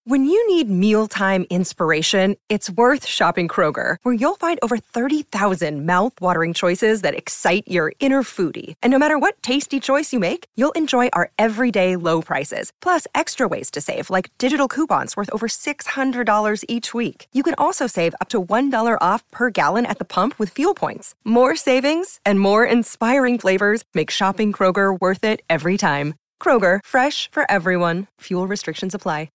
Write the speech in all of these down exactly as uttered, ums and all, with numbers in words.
When you need mealtime inspiration, it's worth shopping Kroger, where you'll find over thirty thousand mouth-watering choices that excite your inner foodie. And no matter what tasty choice you make, you'll enjoy our everyday low prices, plus extra ways to save, like digital coupons worth over six hundred dollars each week. You can also save up to one dollar off per gallon at the pump with fuel points. More savings and more inspiring flavors make shopping Kroger worth it every time. Kroger, fresh for everyone. Fuel restrictions apply.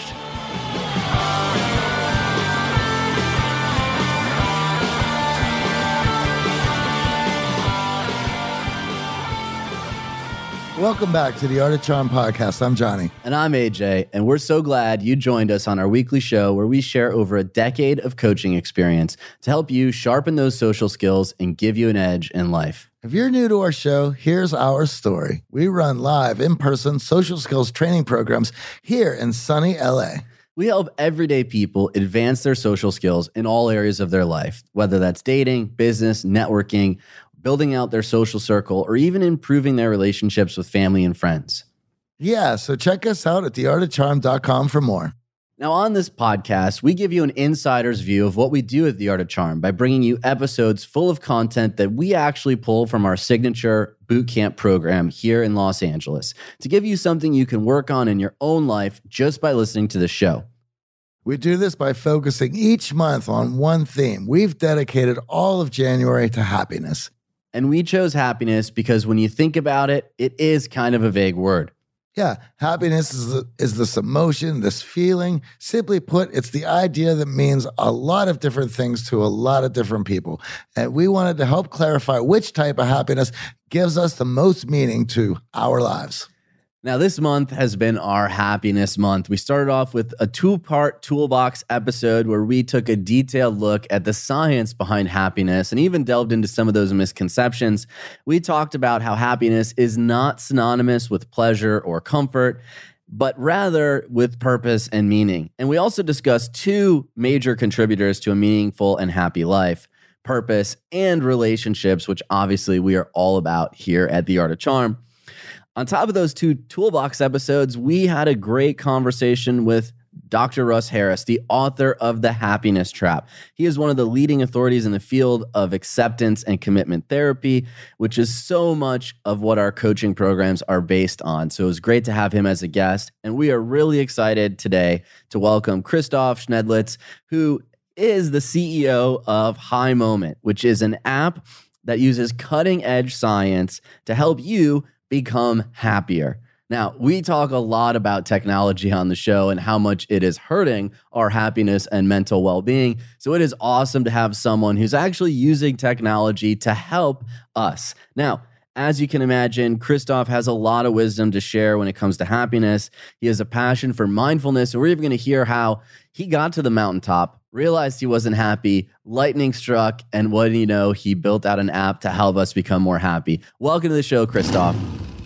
Welcome back to the Art of Charm podcast. I'm Johnny. And I'm A J, and we're so glad you joined us on our weekly show where we share over a decade of coaching experience to help you sharpen those social skills and give you an edge in life. If you're new to our show, here's our story. We run live, in-person social skills training programs here in sunny L A. We help everyday people advance their social skills in all areas of their life, whether that's dating, business, networking, building out their social circle, or even improving their relationships with family and friends. Yeah, so check us out at the art of charm dot com for more. Now, on this podcast, we give you an insider's view of what we do at The Art of Charm by bringing you episodes full of content that we actually pull from our signature bootcamp program here in Los Angeles to give you something you can work on in your own life just by listening to the show. We do this by focusing each month on one theme. We've dedicated all of January to happiness. And we chose happiness because when you think about it, it is kind of a vague word. Yeah, happiness is, the, is this emotion, this feeling. Simply put, it's the idea that means a lot of different things to a lot of different people. And we wanted to help clarify which type of happiness gives us the most meaning to our lives. Now, this month has been our happiness month. We started off with a two-part toolbox episode where we took a detailed look at the science behind happiness and even delved into some of those misconceptions. We talked about how happiness is not synonymous with pleasure or comfort, but rather with purpose and meaning. And we also discussed two major contributors to a meaningful and happy life: purpose and relationships, which obviously we are all about here at The Art of Charm. On top of those two toolbox episodes, we had a great conversation with Doctor Russ Harris, the author of The Happiness Trap. He is one of the leading authorities in the field of acceptance and commitment therapy, which is so much of what our coaching programs are based on. So it was great to have him as a guest. And we are really excited today to welcome Christoph Schnedlitz, who is the C E O of High Moment, which is an app that uses cutting-edge science to help you become happier. Now, we talk a lot about technology on the show and how much it is hurting our happiness and mental well-being. So it is awesome to have someone who's actually using technology to help us. Now, as you can imagine, Christoph has a lot of wisdom to share when it comes to happiness. He has a passion for mindfulness, and we're even going to hear how he got to the mountaintop, realized he wasn't happy, lightning struck, and what do you know, he built out an app to help us become more happy. Welcome to the show, Christoph.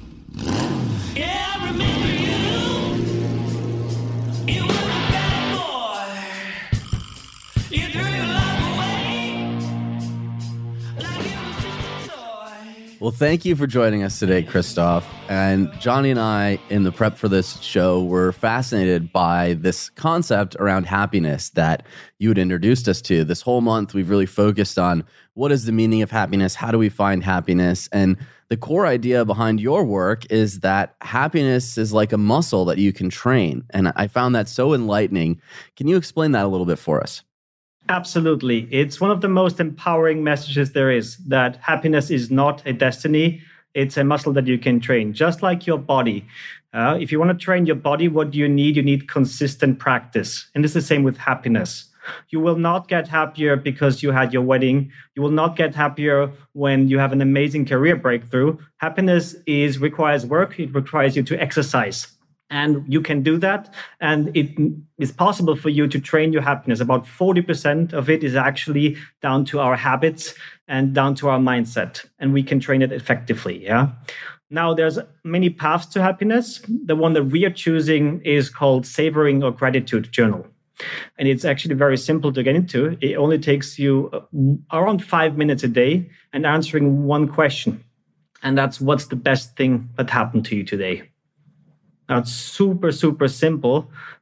Well, thank you for joining us today, Christoph. And Johnny and I, in the prep for this show, were fascinated by this concept around happiness that you had introduced us to. This whole month, we've really focused on what is the meaning of happiness? How do we find happiness? And the core idea behind your work is that happiness is like a muscle that you can train. And I found that so enlightening. Can you explain that a little bit for us? Absolutely. It's one of the most empowering messages there is, that happiness is not a destiny. It's a muscle that you can train, just like your body. Uh, if you want to train your body, what do you need? You need consistent practice. And it's the same with happiness. You will not get happier because you had your wedding. You will not get happier when you have an amazing career breakthrough. Happiness is requires work. It requires you to exercise. And you can do that. And it is possible for you to train your happiness. About forty percent of it is actually down to our habits and down to our mindset. And we can train it effectively. Yeah. Now, there's many paths to happiness. The one that we are choosing is called Savoring or Gratitude Journal. And it's actually very simple to get into. It only takes you around five minutes a day and answering one question. And that's, what's the best thing that happened to you today? Now, it's super, super simple,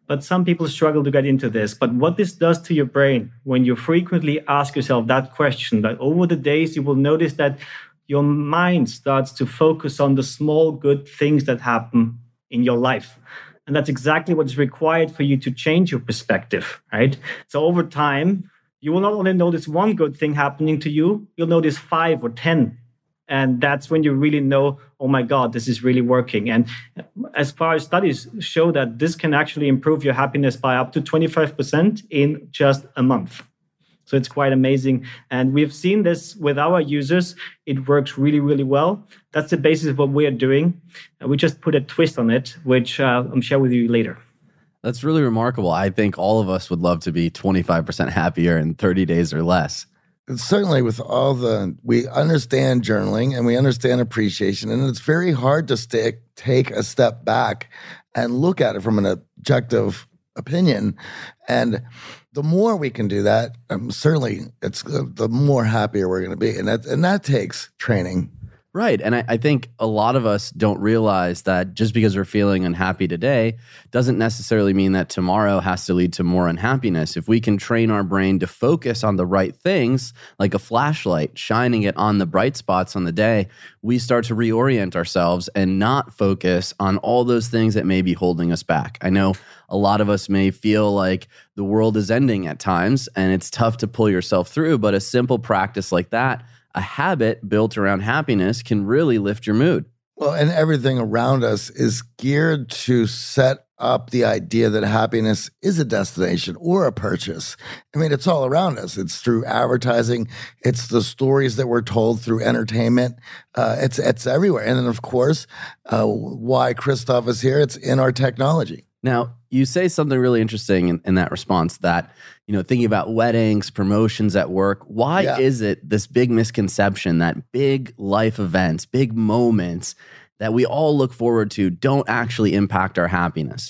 but some people struggle to get into this. But what this does to your brain, when you frequently ask yourself that question, that over the days you will notice that your mind starts to focus on the small good things that happen in your life. And that's exactly what is required for you to change your perspective, right? So over time, you will not only notice one good thing happening to you, you'll notice five or ten. And that's when you really know, oh my God, this is really working. And as far as studies show that this can actually improve your happiness by up to twenty-five percent in just a month. So it's quite amazing. And we've seen this with our users. It works really, really well. That's the basis of what we are doing. And we just put a twist on it, which uh, I'll share with you later. That's really remarkable. I think all of us would love to be twenty-five percent happier in thirty days or less. And certainly with all the, we understand journaling and we understand appreciation, and it's very hard to stay, take a step back and look at it from an objective opinion. And the more we can do that, um, certainly it's uh, the more happier we're going to be. And that, and that takes training. Right. And I, I think a lot of us don't realize that just because we're feeling unhappy today doesn't necessarily mean that tomorrow has to lead to more unhappiness. If we can train our brain to focus on the right things, like a flashlight, shining it on the bright spots on the day, we start to reorient ourselves and not focus on all those things that may be holding us back. I know a lot of us may feel like the world is ending at times and it's tough to pull yourself through, but a simple practice like that, a habit built around happiness, can really lift your mood. Well, and everything around us is geared to set up the idea that happiness is a destination or a purchase. I mean, it's all around us. It's through advertising. It's the stories that we're told through entertainment. Uh, it's it's everywhere. And then, of course, uh, why Christoph is here, it's in our technology. Now, you say something really interesting in, in that response that, you know, thinking about weddings, promotions at work, why Yeah. is it this big misconception that big life events, big moments that we all look forward to don't actually impact our happiness?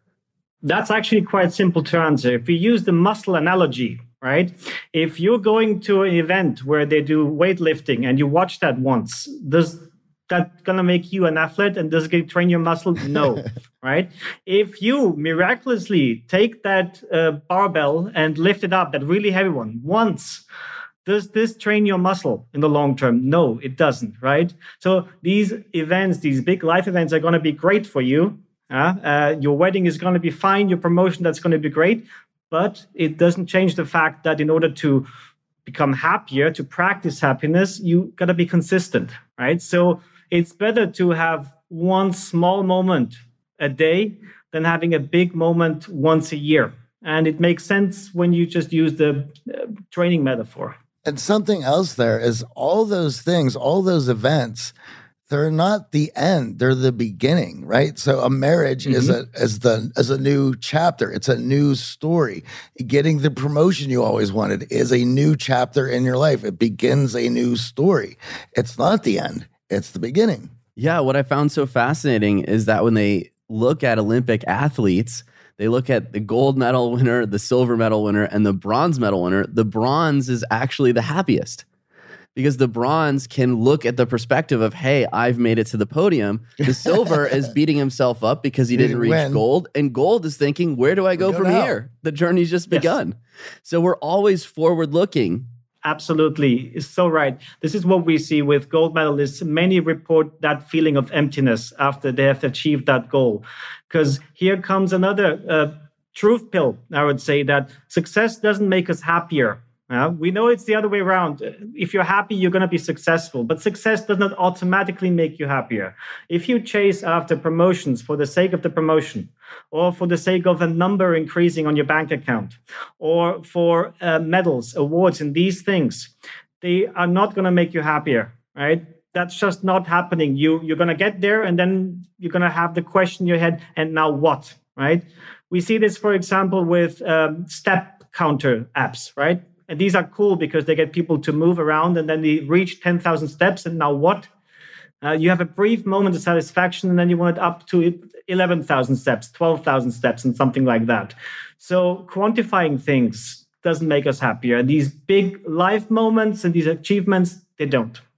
That's actually quite simple to answer. If we use the muscle analogy, right? If you're going to an event where they do weightlifting and you watch that once, does that going to make you an athlete and does it train your muscle? No, right? If you miraculously take that uh, barbell and lift it up, that really heavy one, once, does this train your muscle in the long term? No, it doesn't, right? So these events, these big life events are going to be great for you. Uh, uh, your wedding is going to be fine. Your promotion, that's going to be great. But it doesn't change the fact that in order to become happier, to practice happiness, you got to be consistent, right? So it's better to have one small moment a day than having a big moment once a year. And it makes sense when you just use the uh, training metaphor. And something else there is all those things, all those events, they're not the end, they're the beginning, right? So a marriage mm-hmm. is a is the is a new chapter. It's a new story. Getting the promotion you always wanted is a new chapter in your life. It begins a new story. It's not the end, it's the beginning. Yeah, what I found so fascinating is that when they look at Olympic athletes, they look at the gold medal winner, the silver medal winner, and the bronze medal winner. The bronze is actually the happiest because the bronze can look at the perspective of, hey, I've made it to the podium. The silver is beating himself up because he didn't reach win. gold. And gold is thinking, where do I go, go from now. here? The journey's just yes. begun. So we're always forward looking. Absolutely. It's so right. This is what we see with gold medalists. Many report that feeling of emptiness after they have achieved that goal. Because here comes another uh, truth pill, I would say, that success doesn't make us happier. Uh, we know it's the other way around. If you're happy, you're going to be successful. But success does not automatically make you happier. If you chase after promotions for the sake of the promotion, or for the sake of a number increasing on your bank account, or for uh, medals, awards, and these things, they are not going to make you happier, right? That's just not happening. You, you're going to get there, and then you're going to have the question in your head, and now what, right? We see this, for example, with um, step counter apps, right? And these are cool because they get people to move around and then they reach ten thousand steps. And now what? Uh, you have a brief moment of satisfaction and then you want it up to eleven thousand steps, twelve thousand steps and something like that. So quantifying things doesn't make us happier. These big life moments and these achievements, they don't.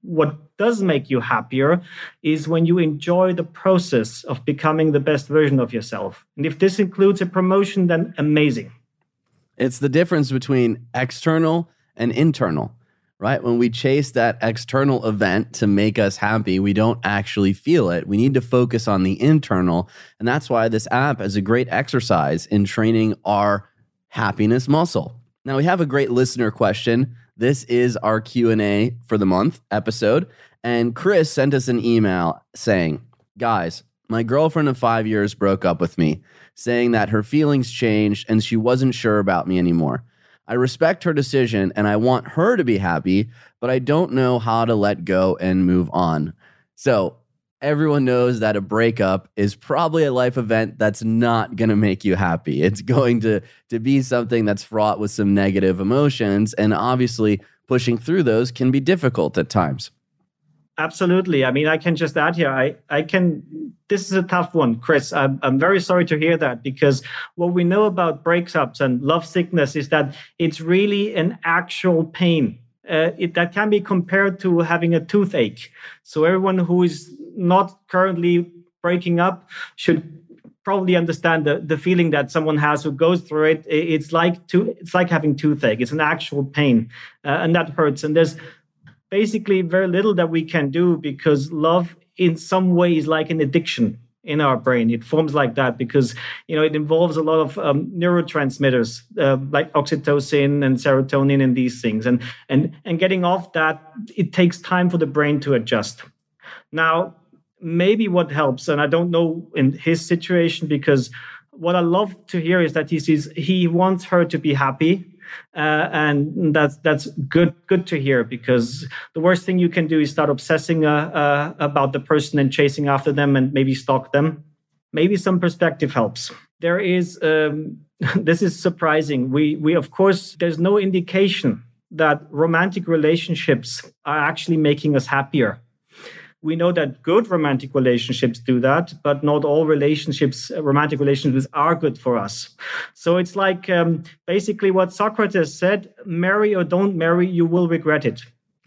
what does make you happier is when you enjoy the process of becoming the best version of yourself. And if this includes a promotion, then amazing. It's the difference between external and internal, right? When we chase that external event to make us happy, we don't actually feel it. We need to focus on the internal. And that's why this app is a great exercise in training our happiness muscle. Now, we have a great listener question. This is our Q and A for the month episode. And Chris sent us an email saying, guys, my girlfriend of five years broke up with me, saying that her feelings changed and she wasn't sure about me anymore. I respect her decision and I want her to be happy, but I don't know how to let go and move on. So everyone knows that a breakup is probably a life event that's not going to make you happy. It's going to, to be something that's fraught with some negative emotions. And obviously, pushing through those can be difficult at times. Absolutely. I mean, I can just add here, I, I can, this is a tough one, Chris. I'm, I'm very sorry to hear that, because what we know about breakups and love sickness is that it's really an actual pain. Uh, it, that can be compared to having a toothache. So everyone who is not currently breaking up should probably understand the, the feeling that someone has who goes through it. It's like to, it's like having toothache. It's an actual pain, uh, and that hurts. And there's basically very little that we can do, because love in some way is like an addiction in our brain. It forms like that because, you know, it involves a lot of um, neurotransmitters uh, like oxytocin and serotonin and these things. And, and, and getting off that, it takes time for the brain to adjust. Now, maybe what helps, and I don't know in his situation, because what I love to hear is that he sees, he wants her to be happy. Uh, and that's that's good good to hear, because the worst thing you can do is start obsessing uh, uh, about the person and chasing after them and maybe stalk them. Maybe some perspective helps. There is, um, this is surprising. We we of course, there's no indication that romantic relationships are actually making us happier. We know that good romantic relationships do that, but not all relationships, romantic relationships, are good for us. So it's like um, basically what Socrates said: marry or don't marry, you will regret it.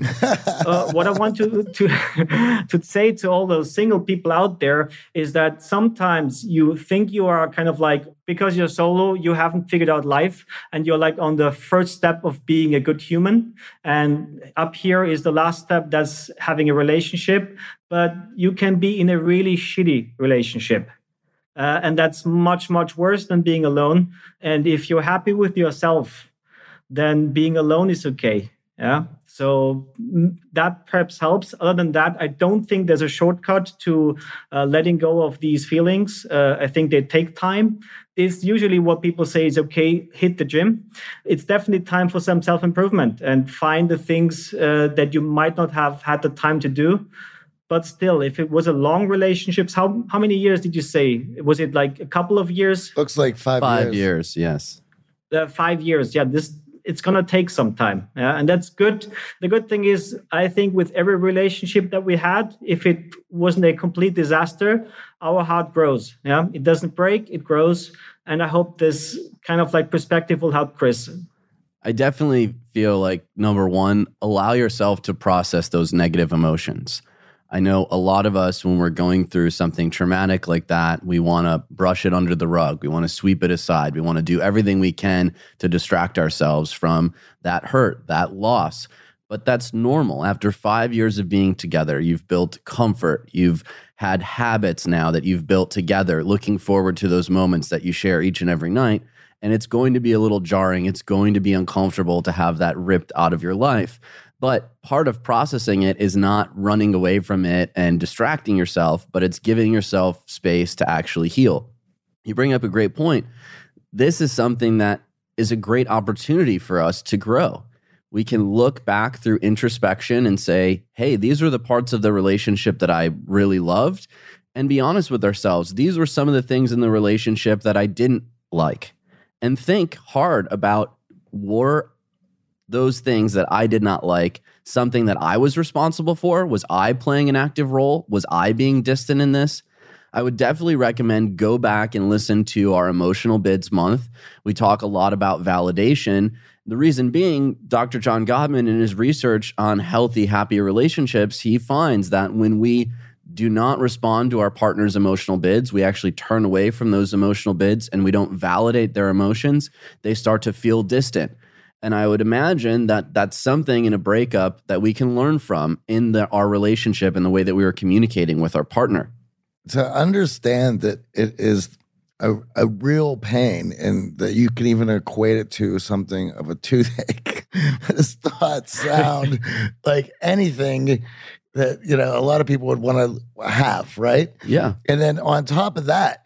uh, what I want to, to to say to all those single people out there is that sometimes you think you are kind of like, because you're solo, you haven't figured out life, and you're like on the first step of being a good human. And up here is the last step, that's having a relationship. But you can be in a really shitty relationship. Uh, and that's much, much worse than being alone. And if you're happy with yourself, then being alone is okay. Yeah. So that perhaps helps. Other than that, I don't think there's a shortcut to uh, letting go of these feelings. Uh, I think they take time. It's usually what people say is, okay, hit the gym. It's definitely time for some self-improvement and find the things uh, that you might not have had the time to do. But still, if it was a long relationship, how, how many years did you say? Was it like a couple of years? Looks like five, Five years. years, yes. Uh, five years. Yeah, this it's going to take some time. Yeah, and that's good. The good thing is, I think with every relationship that we had, if it wasn't a complete disaster, our heart grows. Yeah, it doesn't break, it grows. And I hope this kind of like perspective will help Chris. I definitely feel like, number one, allow yourself to process those negative emotions. I know a lot of us, when we're going through something traumatic like that, we want to brush it under the rug. We want to sweep it aside. We want to do everything we can to distract ourselves from that hurt, that loss. But that's normal. After five years of being together, you've built comfort. You've had habits now that you've built together, looking forward to those moments that you share each and every night. And it's going to be a little jarring. It's going to be uncomfortable to have that ripped out of your life. But part of processing it is not running away from it and distracting yourself, but it's giving yourself space to actually heal. You bring up a great point. This is something that is a great opportunity for us to grow. We can look back through introspection and say, hey, these are the parts of the relationship that I really loved. And be honest with ourselves. These were some of the things in the relationship that I didn't like. And think hard about, were those things that I did not like something that I was responsible for? Was I playing an active role? Was I being distant in this? I would definitely recommend go back and listen to our Emotional Bids month. We talk a lot about validation, The reason being, Doctor John Gottman, in his research on healthy, happy relationships, he finds that when we do not respond to our partner's emotional bids, we actually turn away from those emotional bids and we don't validate their emotions, they start to feel distant. And I would imagine that that's something in a breakup that we can learn from in the, our relationship and the way that we are communicating with our partner. To understand that it is a, a real pain and that you can even equate it to something of a toothache. This thought sound like anything that, you know, a lot of people would want to have, right? Yeah. And then on top of that,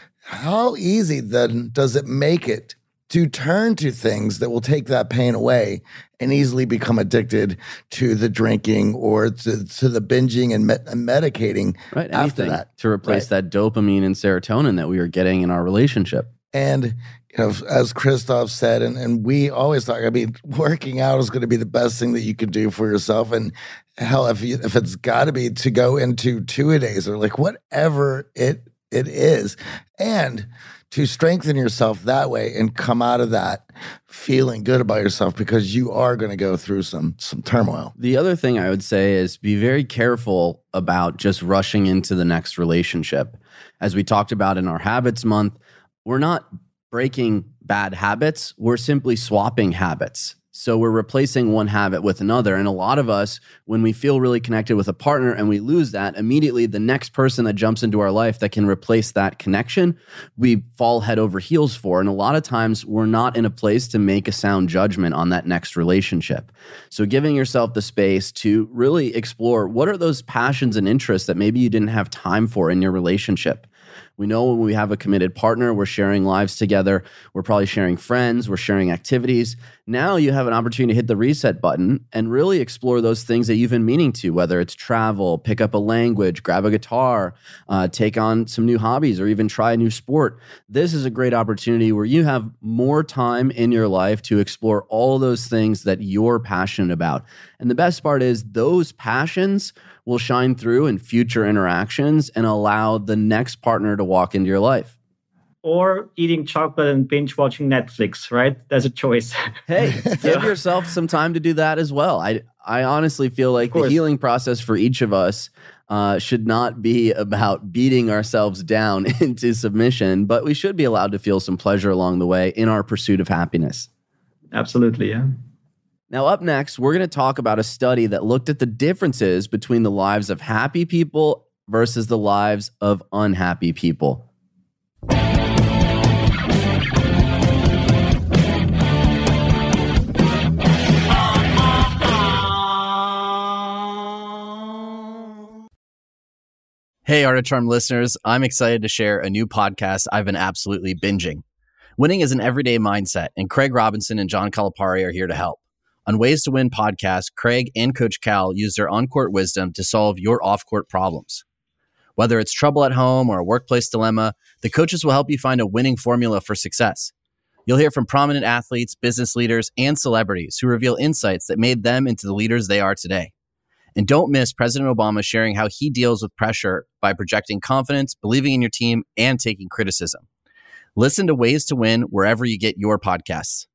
how easy then does it make it to turn to things that will take that pain away and easily become addicted to the drinking or to, to the binging and, med- and medicating right, after that. To replace right. that dopamine and serotonin that we are getting in our relationship. And you know, as Christoph said, and, and we always talk, I mean, working out is going to be the best thing that you can do for yourself. And hell, if you, if it's got to be to go into two-a-days or like whatever it it is, and to strengthen yourself that way and come out of that feeling good about yourself because you are going to go through some some turmoil. The other thing I would say is be very careful about just rushing into the next relationship. As we talked about in our Habits Month, we're not breaking bad habits. We're simply swapping habits. So we're replacing one habit with another. And a lot of us, when we feel really connected with a partner and we lose that, immediately the next person that jumps into our life that can replace that connection, we fall head over heels for. And a lot of times we're not in a place to make a sound judgment on that next relationship. So giving yourself the space to really explore what are those passions and interests that maybe you didn't have time for in your relationship. We know when we have a committed partner, we're sharing lives together. We're probably sharing friends. We're sharing activities. Now you have an opportunity to hit the reset button and really explore those things that you've been meaning to, whether it's travel, pick up a language, grab a guitar, uh, take on some new hobbies, or even try a new sport. This is a great opportunity where you have more time in your life to explore all those things that you're passionate about. And the best part is those passions will shine through in future interactions and allow the next partner to walk into your life. Or eating chocolate and binge watching Netflix, right? There's a choice. Hey, give yourself some time to do that as well. I I honestly feel like the healing process for each of us uh, should not be about beating ourselves down into submission, but we should be allowed to feel some pleasure along the way in our pursuit of happiness. Absolutely, yeah. Now, up next, we're going to talk about a study that looked at the differences between the lives of happy people versus the lives of unhappy people. Hey, Art of Charm listeners, I'm excited to share a new podcast I've been absolutely binging. Winning is an everyday mindset, and Craig Robinson and John Calipari are here to help. On Ways to Win podcast, Craig and Coach Cal use their on-court wisdom to solve your off-court problems. Whether it's trouble at home or a workplace dilemma, the coaches will help you find a winning formula for success. You'll hear from prominent athletes, business leaders, and celebrities who reveal insights that made them into the leaders they are today. And don't miss President Obama sharing how he deals with pressure by projecting confidence, believing in your team, and taking criticism. Listen to Ways to Win wherever you get your podcasts.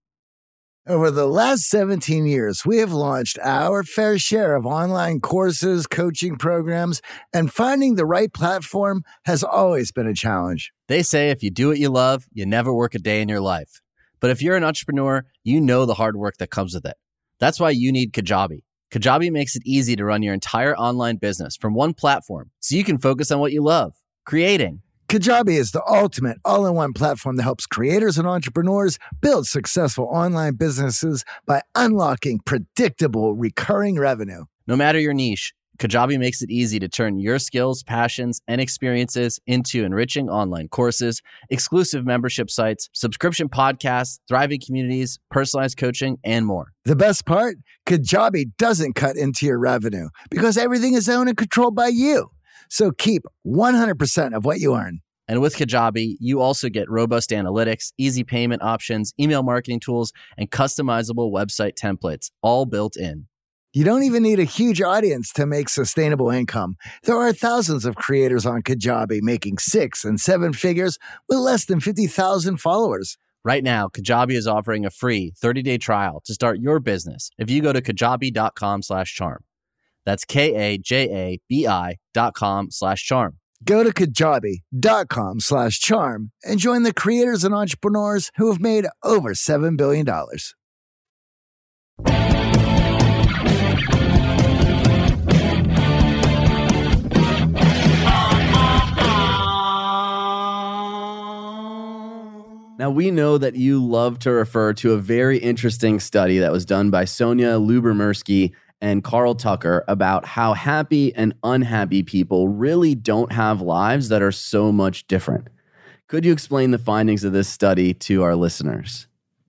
Over the last seventeen years, we have launched our fair share of online courses, coaching programs, and finding the right platform has always been a challenge. They say if you do what you love, you never work a day in your life. But if you're an entrepreneur, you know the hard work that comes with it. That's why you need Kajabi. Kajabi makes it easy to run your entire online business from one platform so you can focus on what you love, creating. Kajabi is the ultimate all-in-one platform that helps creators and entrepreneurs build successful online businesses by unlocking predictable recurring revenue. No matter your niche, Kajabi makes it easy to turn your skills, passions, and experiences into enriching online courses, exclusive membership sites, subscription podcasts, thriving communities, personalized coaching, and more. The best part? Kajabi doesn't cut into your revenue because everything is owned and controlled by you. So keep one hundred percent of what you earn. And with Kajabi, you also get robust analytics, easy payment options, email marketing tools, and customizable website templates, all built in. You don't even need a huge audience to make sustainable income. There are thousands of creators on Kajabi making six and seven figures with less than fifty thousand followers. Right now, Kajabi is offering a free thirty-day trial to start your business if you go to kajabi.com slash charm. That's K-A-J-A-B-I dot com slash charm. Go to kajabi.com slash charm and join the creators and entrepreneurs who have made over seven billion dollars. Now, we know that you love to refer to a very interesting study that was done by Sonia Lyubomirsky and Carl Tucker about how happy and unhappy people really don't have lives that are so much different. Could you explain the findings of this study to our listeners?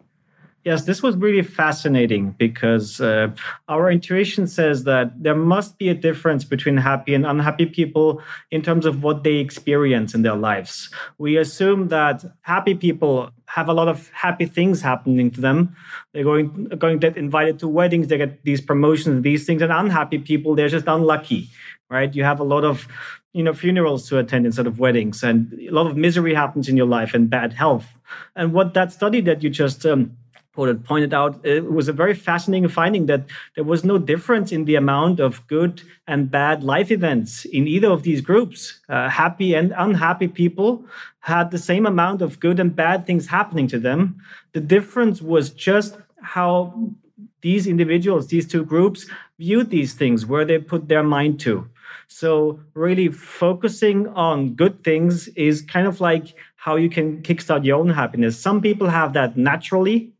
Yes, this was really fascinating because uh, our intuition says that there must be a difference between happy and unhappy people in terms of what they experience in their lives. We assume that happy people have a lot of happy things happening to them. They're going, going to get invited to weddings, they get these promotions, these things, and unhappy people, they're just unlucky, right? You have a lot of you know, funerals to attend instead of weddings, and a lot of misery happens in your life and bad health. And what that study that you just um, It pointed out, it was a very fascinating finding that there was no difference in the amount of good and bad life events in either of these groups. Uh, happy and unhappy people had the same amount of good and bad things happening to them. The difference was just how these individuals, these two groups, viewed these things, where they put their mind to. So really focusing on good things is kind of like how you can kickstart your own happiness. Some people have that naturally.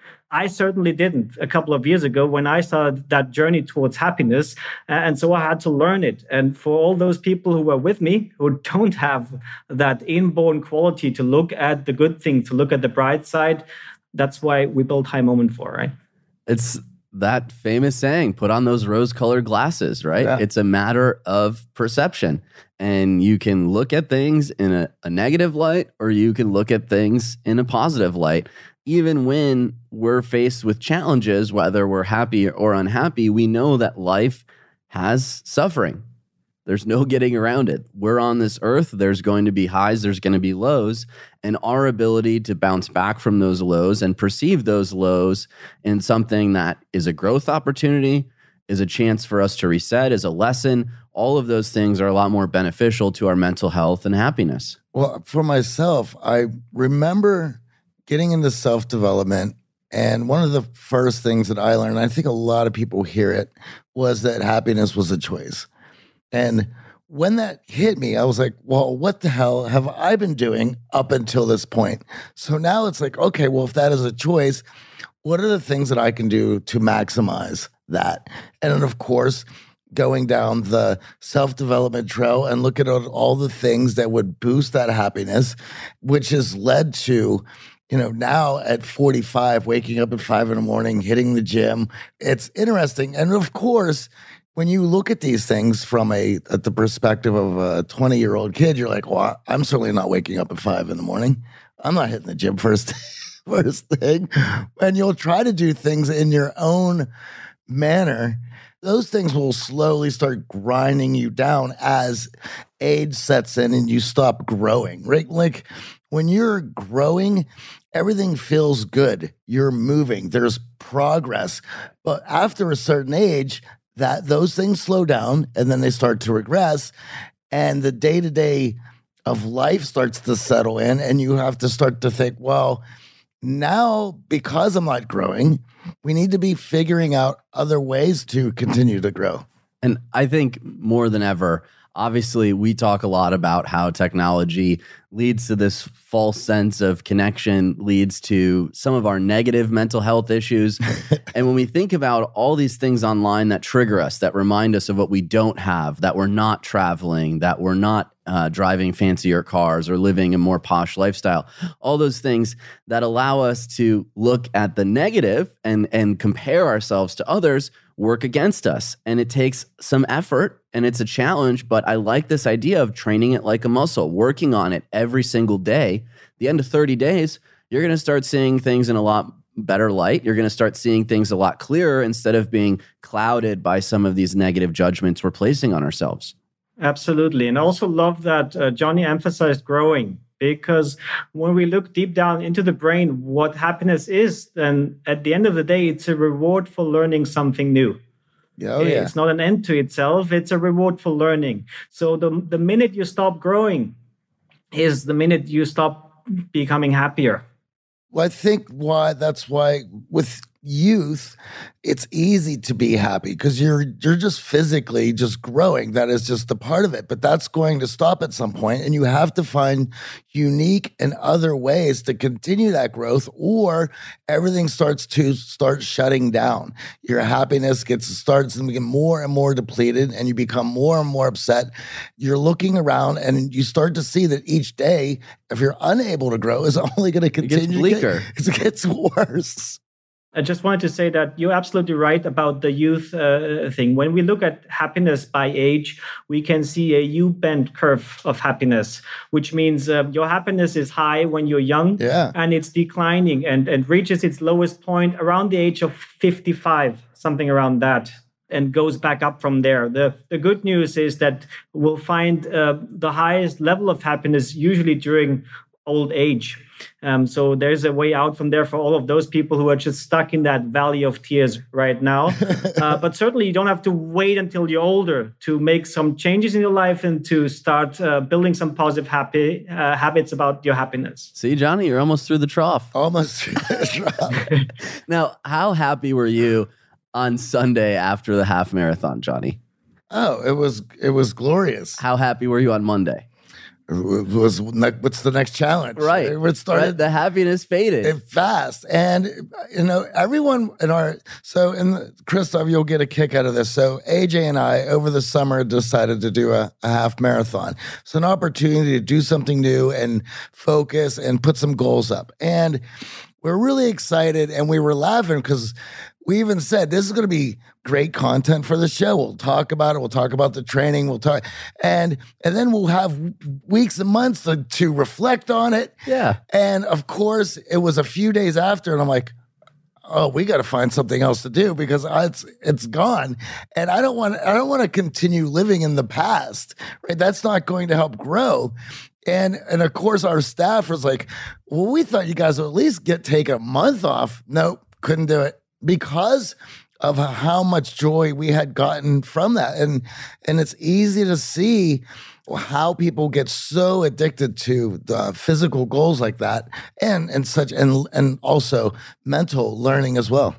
I certainly didn't a couple of years ago when I started that journey towards happiness. And so I had to learn it. And for all those people who were with me who don't have that inborn quality to look at the good thing, to look at the bright side, that's why we built High Moment for, right? It's that famous saying, put on those rose-colored glasses, right? Yeah. It's a matter of perception. And you can look at things in a, a negative light, or you can look at things in a positive light. Even when we're faced with challenges, whether we're happy or unhappy, we know that life has suffering. There's no getting around it. We're on this earth. There's going to be highs, there's going to be lows. And our ability to bounce back from those lows and perceive those lows in something that is a growth opportunity, is a chance for us to reset, is a lesson, all of those things are a lot more beneficial to our mental health and happiness. Well, for myself, I remember getting into self-development, and one of the first things that I learned, I think a lot of people hear it, was that happiness was a choice. And when that hit me, I was like, well, what the hell have I been doing up until this point? So now it's like, okay, well, if that is a choice, what are the things that I can do to maximize that? And then, of course, going down the self-development trail and look at all the things that would boost that happiness, which has led to, you know, now at forty-five, waking up at five in the morning, hitting the gym. It's interesting. And of course, when you look at these things from a at the perspective of a twenty-year-old kid, you're like, well, I'm certainly not waking up at five in the morning. I'm not hitting the gym first, first thing. And you'll try to do things in your own manner. Those things will slowly start grinding you down as age sets in and you stop growing, right? Like when you're growing, everything feels good. You're moving. There's progress. But after a certain age, that those things slow down and then they start to regress. And the day-to-day of life starts to settle in, and you have to start to think, well, now because I'm not growing, we need to be figuring out other ways to continue to grow. And I think more than ever, obviously, we talk a lot about how technology leads to this false sense of connection, leads to some of our negative mental health issues. And when we think about all these things online that trigger us, that remind us of what we don't have, that we're not traveling, that we're not uh, driving fancier cars or living a more posh lifestyle, all those things that allow us to look at the negative and, and compare ourselves to others work against us. And it takes some effort and it's a challenge, but I like this idea of training it like a muscle, working on it every single day. At the end of thirty days, you're going to start seeing things in a lot better light. You're going to start seeing things a lot clearer instead of being clouded by some of these negative judgments we're placing on ourselves. Absolutely. And I also love that uh, Johnny emphasized growing, because when we look deep down into the brain, what happiness is, then at the end of the day, it's a reward for learning something new. Oh, yeah. It's not an end to itself. It's a reward for learning. So the, the minute you stop growing is the minute you stop becoming happier. Well, I think why that's why with youth, it's easy to be happy because you're you're just physically just growing. That is just a part of it. But that's going to stop at some point, and you have to find unique and other ways to continue that growth, or everything starts to start shutting down. Your happiness gets starts to get more and more depleted, and you become more and more upset. You're looking around, and you start to see that each day, if you're unable to grow, is only going to continue. It gets bleaker. To get, it gets worse. I just wanted to say that you're absolutely right about the youth uh, thing. When we look at happiness by age, we can see a U-bend curve of happiness, which means uh, your happiness is high when you're young, yeah. and it's declining and, and reaches its lowest point around the age of fifty-five, something around that, and goes back up from there. The, the good news is that we'll find uh, the highest level of happiness usually during old age. Um, so there's a way out from there for all of those people who are just stuck in that valley of tears right now. Uh, but certainly you don't have to wait until you're older to make some changes in your life and to start uh, building some positive happy uh, habits about your happiness. See, Johnny, you're almost through the trough. Almost through the trough. Now, how happy were you on Sunday after the half marathon, Johnny? Oh, it was it was glorious. How happy were you on Monday? It was what's the next challenge? Right. It started right. The happiness faded it fast, and you know everyone in our so in Christoph, you'll get a kick out of this. So A J and I over the summer decided to do a, a half marathon. It's an opportunity to do something new and focus and put some goals up, and we're really excited. And we were laughing because we even said this is going to be great content for the show. We'll talk about it. We'll talk about the training. We'll talk, and and then we'll have weeks and months to, to reflect on it. Yeah. And of course, it was a few days after, and I'm like, oh, we got to find something else to do because it's it's gone, and I don't want I don't want to continue living in the past. Right? That's not going to help grow. And and of course, our staff was like, well, we thought you guys would at least get take a month off. Nope, couldn't do it. Because of how much joy we had gotten from that. And and it's easy to see how people get so addicted to the physical goals like that and and such and and also mental learning as well.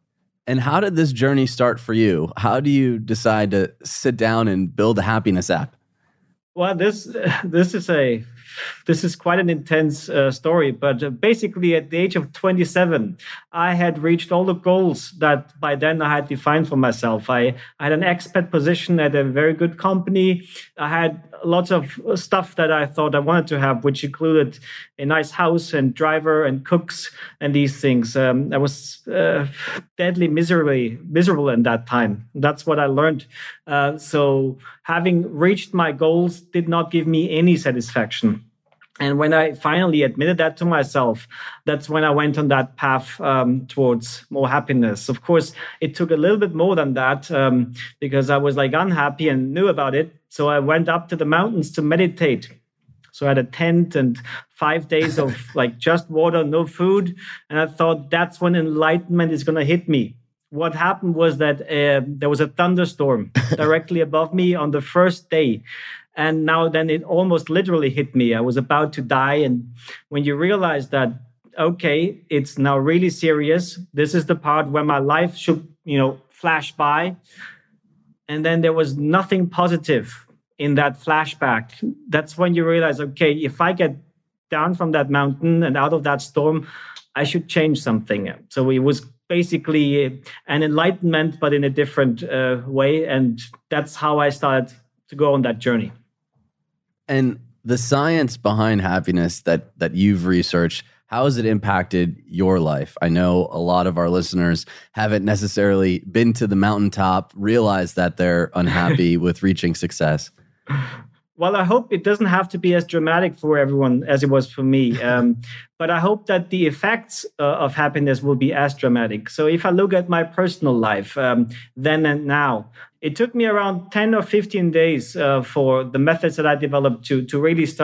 And how did this journey start for you? How do you decide to sit down and build a happiness app? Well, this this is a this is quite an intense uh, story, but uh, basically at the age of twenty-seven, I had reached all the goals that by then I had defined for myself. I, I had an expat position at a very good company. I had lots of stuff that I thought I wanted to have, which included a nice house and driver and cooks and these things. Um, I was uh, deadly miserably miserable in that time. That's what I learned. Uh, so having reached my goals did not give me any satisfaction. And when I finally admitted that to myself, that's when I went on that path um, towards more happiness. Of course, it took a little bit more than that um, because I was like unhappy and knew about it. So I went up to the mountains to meditate. So I had a tent and five days of like just water, no food. And I thought that's when enlightenment is going to hit me. What happened was that uh, there was a thunderstorm directly above me on the first day. And now then it almost literally hit me. I was about to die. And when you realize that, okay, it's now really serious. This is the part where my life should, you know, flash by. And then there was nothing positive in that flashback. That's when you realize, okay, if I get down from that mountain and out of that storm, I should change something. So it was basically an enlightenment, but in a different uh, way. And that's how I started to go on that journey. And the science behind happiness that that you've researched, how has it impacted your life? I know a lot of our listeners haven't necessarily been to the mountaintop, realized that they're unhappy with reaching success. Well, I hope it doesn't have to be as dramatic for everyone as it was for me. Um, but I hope that the effects uh, of happiness will be as dramatic. So if I look at my personal life, um, then and now, it took me around ten or fifteen days uh, for the methods that I developed to, to really start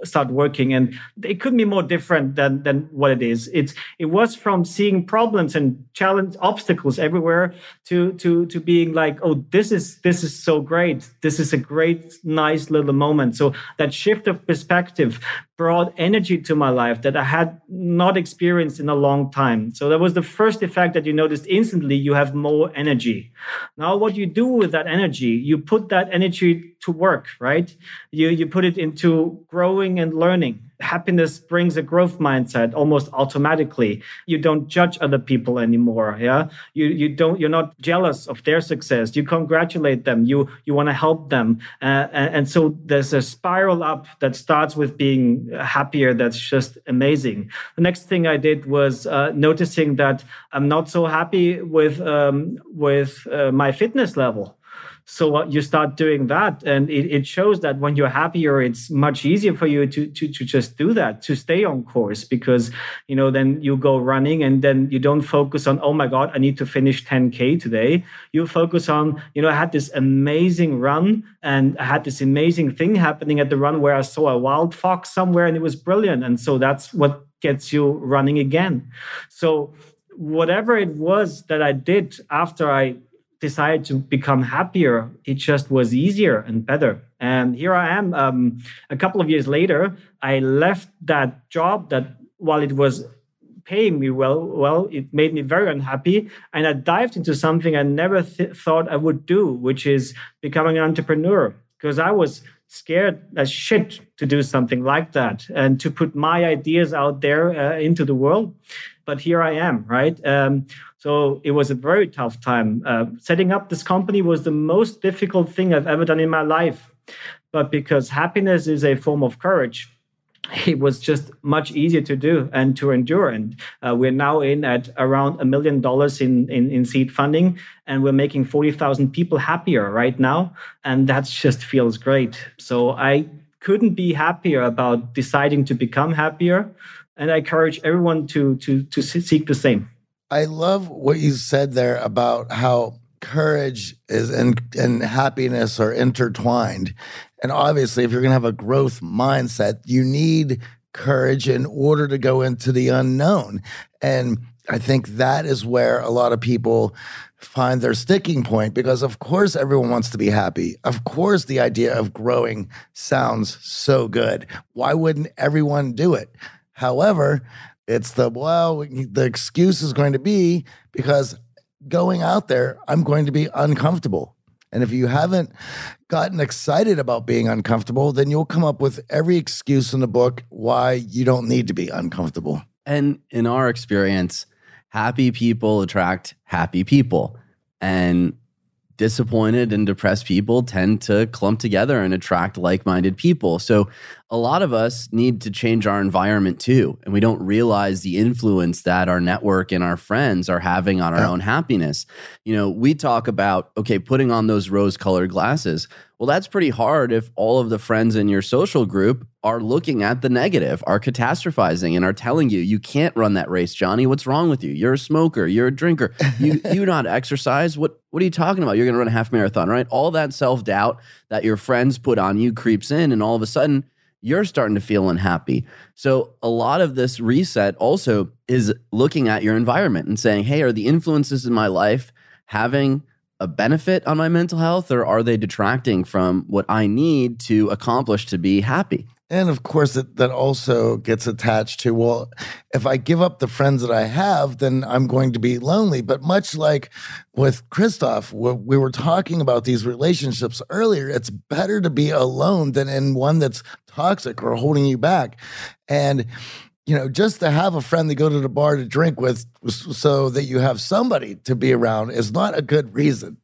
start working. And it couldn't be more different than than what it is. It's it was from seeing problems and challenge obstacles everywhere to to to being like, oh, this is this is so great. This is a great, nice little moment. So that shift of perspective brought energy to my life that I had not experienced in a long time. So that was the first effect that you noticed instantly. You have more energy. Now, what you do with that energy, you put that energy to work, right? You you put it into growing and learning. Happiness brings a growth mindset almost automatically. You don't judge other people anymore. Yeah, you you don't. You're not jealous of their success. You congratulate them. You you want to help them, uh, and, and so there's a spiral up that starts with being happier. That's just amazing. The next thing I did was uh, noticing that I'm not so happy with um, with uh, my fitness level. So uh, you start doing that, and it, it shows that when you're happier, it's much easier for you to, to to just do that, to stay on course, because, you know, then you go running and then you don't focus on, oh my God, I need to finish ten K today. You focus on, you know, I had this amazing run and I had this amazing thing happening at the run where I saw a wild fox somewhere and it was brilliant. And so that's what gets you running again. So whatever it was that I did after I decided to become happier, it just was easier and better. And here I am. Um, a couple of years later, I left that job that, while it was paying me well, well, it made me very unhappy. And I dived into something I never th- thought I would do, which is becoming an entrepreneur, because I was scared as shit to do something like that and to put my ideas out there uh, into the world. But here I am, right? Um, so it was a very tough time. Uh, setting up this company was the most difficult thing I've ever done in my life. But because happiness is a form of courage, it was just much easier to do and to endure. And uh, we're now in at around a million dollars in, in, in seed funding, and we're making forty thousand people happier right now. And that just feels great. So I couldn't be happier about deciding to become happier. And I encourage everyone to, to, to seek the same. I love what you said there about how courage is and, and happiness are intertwined. And obviously, if you're going to have a growth mindset, you need courage in order to go into the unknown. And I think that is where a lot of people find their sticking point, because of course everyone wants to be happy. Of course the idea of growing sounds so good. Why wouldn't everyone do it? However, it's the, well, the excuse is going to be because going out there, I'm going to be uncomfortable. And if you haven't gotten excited about being uncomfortable, then you'll come up with every excuse in the book why you don't need to be uncomfortable. And in our experience, happy people attract happy people. And disappointed and depressed people tend to clump together and attract like-minded people. So a lot of us need to change our environment too. And we don't realize the influence that our network and our friends are having on our yeah. own happiness. You know, we talk about, okay, putting on those rose-colored glasses. Well, that's pretty hard if all of the friends in your social group are looking at the negative, are catastrophizing, and are telling you, you can't run that race, Johnny. What's wrong with you? You're a smoker. You're a drinker. You you not exercise. What what are you talking about? You're going to run a half marathon, right? All that self-doubt that your friends put on you creeps in, and all of a sudden, you're starting to feel unhappy. So a lot of this reset also is looking at your environment and saying, hey, are the influences in my life having a benefit on my mental health, or are they detracting from what I need to accomplish to be happy? And of course, it, that also gets attached to, well, if I give up the friends that I have, then I'm going to be lonely. But much like with Christoph, we were talking about these relationships earlier, it's better to be alone than in one that's toxic or holding you back. And, you know, just to have a friend to go to the bar to drink with so that you have somebody to be around is not a good reason.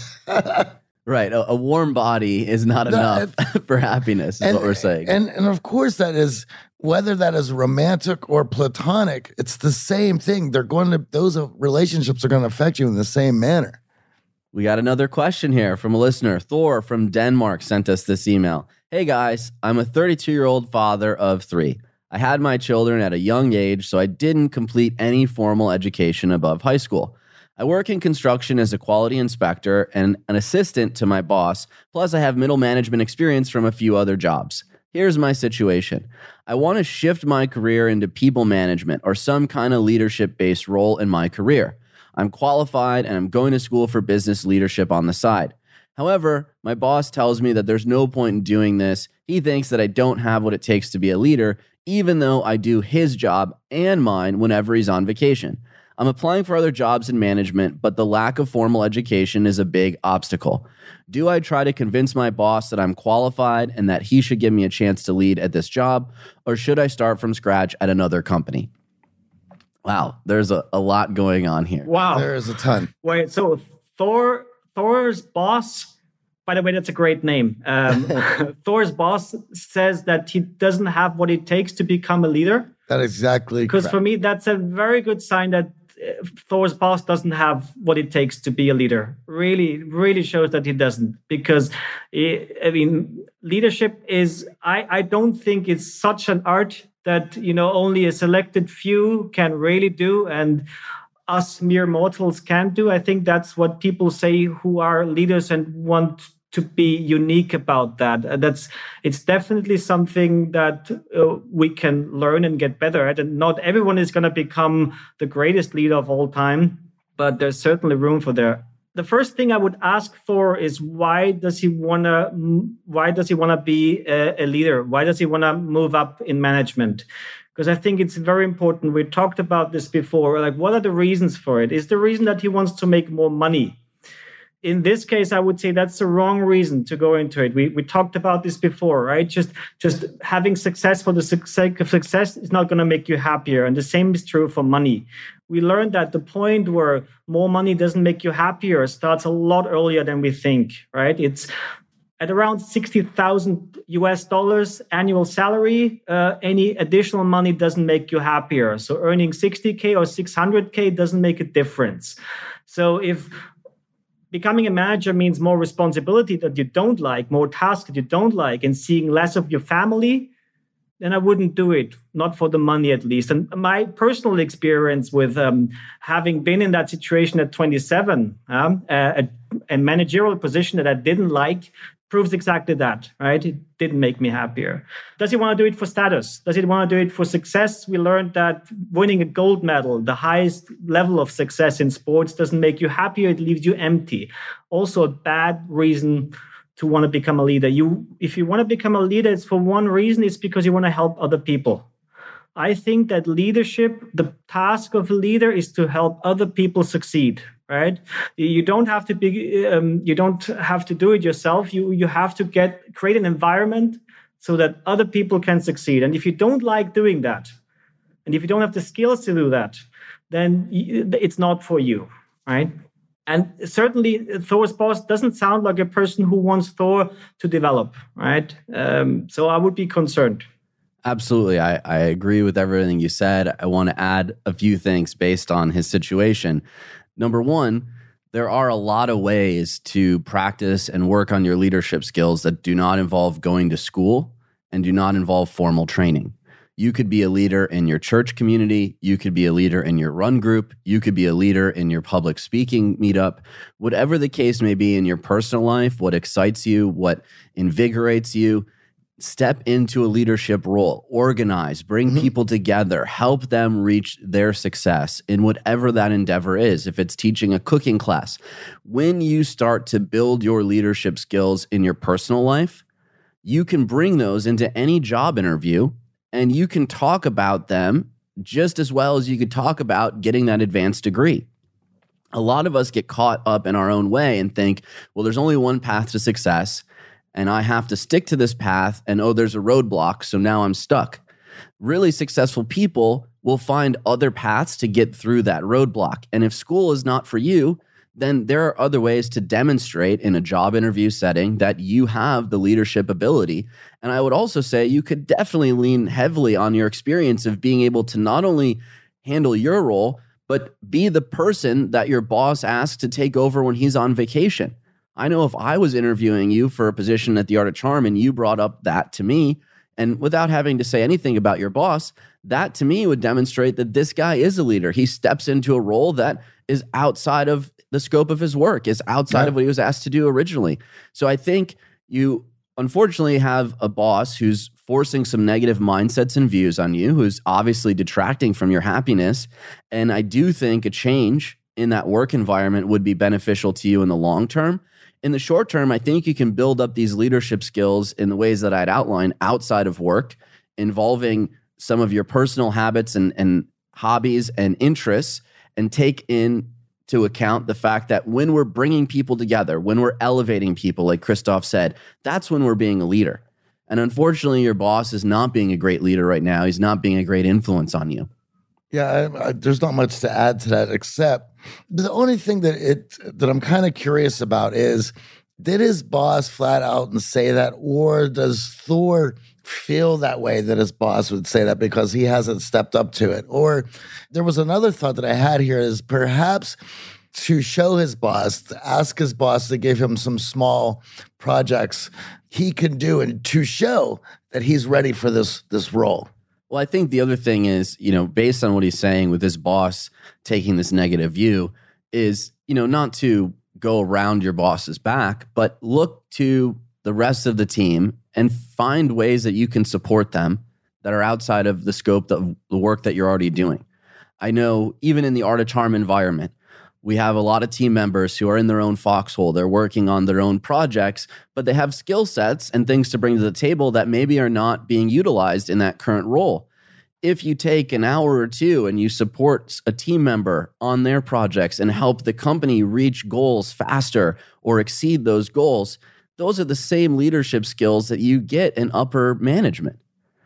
Right. A, a warm body is not no, enough it, for happiness, is and, what we're saying. And, and of course that is, whether that is romantic or platonic, it's the same thing. They're going to, those relationships are going to affect you in the same manner. We got another question here from a listener. Thor from Denmark sent us this email. Hey guys, I'm a thirty-two-year-old father of three. I had my children at a young age, so I didn't complete any formal education above high school. I work in construction as a quality inspector and an assistant to my boss, plus I have middle management experience from a few other jobs. Here's my situation. I want to shift my career into people management or some kind of leadership-based role in my career. I'm qualified and I'm going to school for business leadership on the side. However, my boss tells me that there's no point in doing this. He thinks that I don't have what it takes to be a leader, even though I do his job and mine whenever he's on vacation. I'm applying for other jobs in management, but the lack of formal education is a big obstacle. Do I try to convince my boss that I'm qualified and that he should give me a chance to lead at this job, or should I start from scratch at another company? Wow, there's a, a lot going on here. Wow. There is a ton. Wait, so Thor, Thor's boss, by the way, that's a great name. Um, Thor's boss says that he doesn't have what it takes to become a leader. That is exactly Because correct. for me, that's a very good sign that Thor's boss doesn't have what it takes to be a leader. Really, really shows that he doesn't. Because, I mean, leadership is, I, I don't think it's such an art that, you know, only a selected few can really do and us mere mortals can't do. I think that's what people say who are leaders and want to be unique about that. Uh, that's it's definitely something that uh, we can learn and get better at. And not everyone is going to become the greatest leader of all time, but there's certainly room for there. The first thing I would ask for is why does he wanna why does he wanna be a, a leader? Why does he wanna move up in management? Because I think it's very important. We talked about this before. Like, what are the reasons for it? Is the reason that he wants to make more money? In this case, I would say that's the wrong reason to go into it. We we talked about this before, right? Just just having success for the sake of success is not going to make you happier. And the same is true for money. We learned that the point where more money doesn't make you happier starts a lot earlier than we think, right? It's at around sixty thousand U S dollars annual salary. Uh, any additional money doesn't make you happier. So earning sixty K or six hundred K doesn't make a difference. So if becoming a manager means more responsibility that you don't like, more tasks that you don't like, and seeing less of your family, then I wouldn't do it, not for the money at least. And my personal experience with um, having been in that situation at twenty-seven, um, a, a managerial position that I didn't like, proves exactly that, right? It didn't make me happier. Does he want to do it for status? Does he want to do it for success? We learned that winning a gold medal, the highest level of success in sports, doesn't make you happier. It leaves you empty. Also a bad reason to want to become a leader. You, if you want to become a leader, it's for one reason, it's because you want to help other people. I think that leadership, the task of a leader is to help other people succeed, right? You don't have to be, um, you don't have to do it yourself. You you have to get create an environment so that other people can succeed. And if you don't like doing that, and if you don't have the skills to do that, then it's not for you, right? And certainly, Thor's boss doesn't sound like a person who wants Thor to develop, right? Um, so I would be concerned. Absolutely. I, I agree with everything you said. I want to add a few things based on his situation. Number one, there are a lot of ways to practice and work on your leadership skills that do not involve going to school and do not involve formal training. You could be a leader in your church community. You could be a leader in your run group. You could be a leader in your public speaking meetup. Whatever the case may be in your personal life, what excites you, what invigorates you, step into a leadership role, organize, bring mm-hmm. people together, help them reach their success in whatever that endeavor is. If it's teaching a cooking class, when you start to build your leadership skills in your personal life, you can bring those into any job interview and you can talk about them just as well as you could talk about getting that advanced degree. A lot of us get caught up in our own way and think, well, there's only one path to success, and I have to stick to this path, and oh, there's a roadblock, so now I'm stuck. Really successful people will find other paths to get through that roadblock. And if school is not for you, then there are other ways to demonstrate in a job interview setting that you have the leadership ability. And I would also say you could definitely lean heavily on your experience of being able to not only handle your role, but be the person that your boss asks to take over when he's on vacation. I know if I was interviewing you for a position at the Art of Charm and you brought up that to me, and without having to say anything about your boss, that to me would demonstrate that this guy is a leader. He steps into a role that is outside of the scope of his work, is outside yeah. of what he was asked to do originally. So I think you unfortunately have a boss who's forcing some negative mindsets and views on you, who's obviously detracting from your happiness. And I do think a change in that work environment would be beneficial to you in the long term. In the short term, I think you can build up these leadership skills in the ways that I'd outlined outside of work, involving some of your personal habits and, and hobbies and interests, and take into account the fact that when we're bringing people together, when we're elevating people, like Christoph said, that's when we're being a leader. And unfortunately, your boss is not being a great leader right now. He's not being a great influence on you. Yeah, I, I, there's not much to add to that, except the only thing that it that I'm kind of curious about is, did his boss flat out and say that, or does Thor feel that way that his boss would say that because he hasn't stepped up to it? Or there was another thought that I had here, is perhaps to show his boss, to ask his boss to give him some small projects he can do, and to show that he's ready for this this role. Well, I think the other thing is, you know, based on what he's saying with his boss taking this negative view, is, you know, not to go around your boss's back, but look to the rest of the team and find ways that you can support them that are outside of the scope of the work that you're already doing. I know even in the Art of Charm environment, we have a lot of team members who are in their own foxhole. They're working on their own projects, but they have skill sets and things to bring to the table that maybe are not being utilized in that current role. If you take an hour or two and you support a team member on their projects and help the company reach goals faster or exceed those goals, those are the same leadership skills that you get in upper management.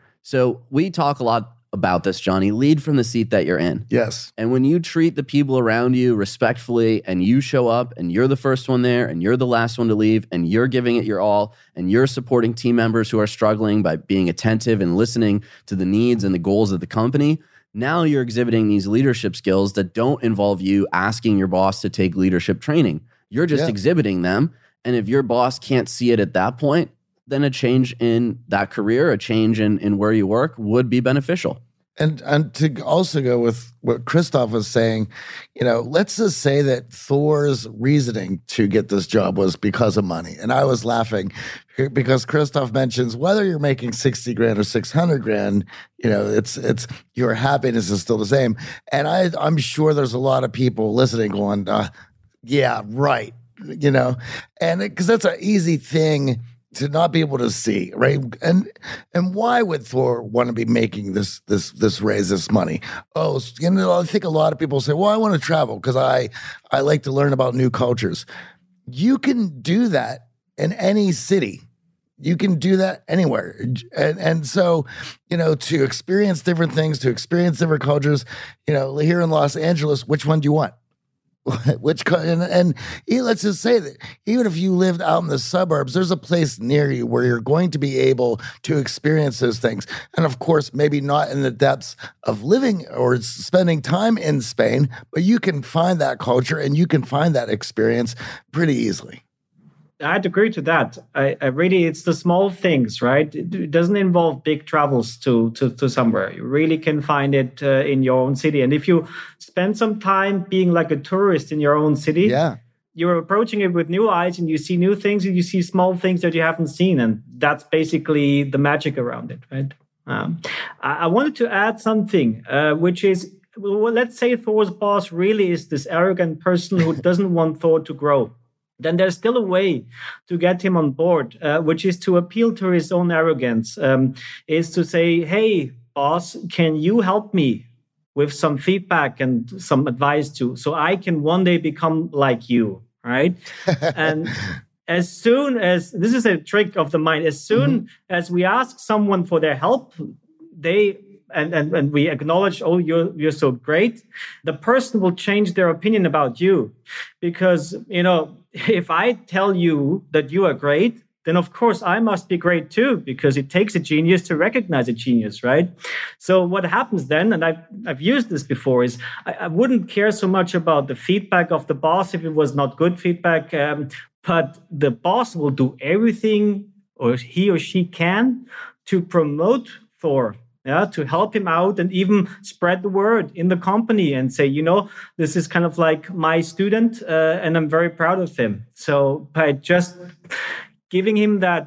So we talk a lot about this, Johnny. Lead from the seat that you're in. Yes. And when you treat the people around you respectfully, and you show up and you're the first one there and you're the last one to leave, and you're giving it your all, and you're supporting team members who are struggling by being attentive and listening to the needs and the goals of the company, now you're exhibiting these leadership skills that don't involve you asking your boss to take leadership training. You're just Yeah. exhibiting them. And if your boss can't see it at that point, then a change in that career, a change in, in where you work would be beneficial. And and to also go with what Christoph was saying, you know, let's just say that Thor's reasoning to get this job was because of money. And I was laughing because Christoph mentions whether you're making sixty grand or six hundred grand, you know, it's it's your happiness is still the same. And I, I'm sure there's a lot of people listening going, uh, yeah, right, you know, and because that's an easy thing to not be able to see, right? And and why would Thor want to be making this this this raise this money? Oh, you know, I think a lot of people say, "Well, I want to travel because I I like to learn about new cultures." You can do that in any city. You can do that anywhere, and and so, you know, to experience different things, to experience different cultures. You know, here in Los Angeles, which one do you want? Which and, and let's just say that even if you lived out in the suburbs, there's a place near you where you're going to be able to experience those things. And of course, maybe not in the depths of living or spending time in Spain, but you can find that culture and you can find that experience pretty easily. I'd agree to that. I, I really, it's the small things, right? It, it doesn't involve big travels to, to, to somewhere. You really can find it uh, in your own city. And if you spend some time being like a tourist in your own city, yeah, you're approaching it with new eyes and you see new things and you see small things that you haven't seen. And that's basically the magic around it, right? Um, I, I wanted to add something, uh, which is, well, let's say Thor's boss really is this arrogant person who doesn't want Thor to grow. Then there's still a way to get him on board, uh, which is to appeal to his own arrogance, um, is to say, hey, boss, can you help me with some feedback and some advice too, so I can one day become like you, right? And as soon as, this is a trick of the mind, as soon mm-hmm. as we ask someone for their help, they... And, and and we acknowledge, oh, you're you're so great, the person will change their opinion about you. Because, you know, if I tell you that you are great, then of course I must be great too, because it takes a genius to recognize a genius, right? So what happens then, and I've, I've used this before, is I, I wouldn't care so much about the feedback of the boss if it was not good feedback, um, but the boss will do everything, or he or she can, to promote Thor. Yeah, to help him out and even spread the word in the company and say, you know, this is kind of like my student uh, and I'm very proud of him. So by just giving him that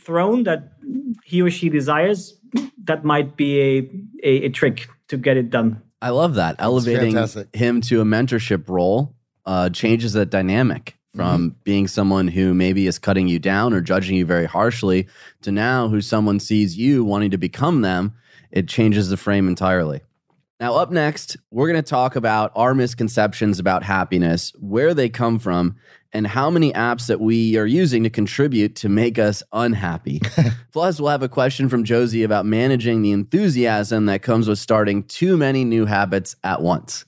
throne that he or she desires, that might be a, a, a trick to get it done. I love that. Elevating fantastic. him to a mentorship role uh, changes that dynamic from mm-hmm. being someone who maybe is cutting you down or judging you very harshly to now who someone sees you wanting to become them. It changes the frame entirely. Now, up next, we're going to talk about our misconceptions about happiness, where they come from, and how many apps that we are using to contribute to make us unhappy. Plus, we'll have a question from Josie about managing the enthusiasm that comes with starting too many new habits at once.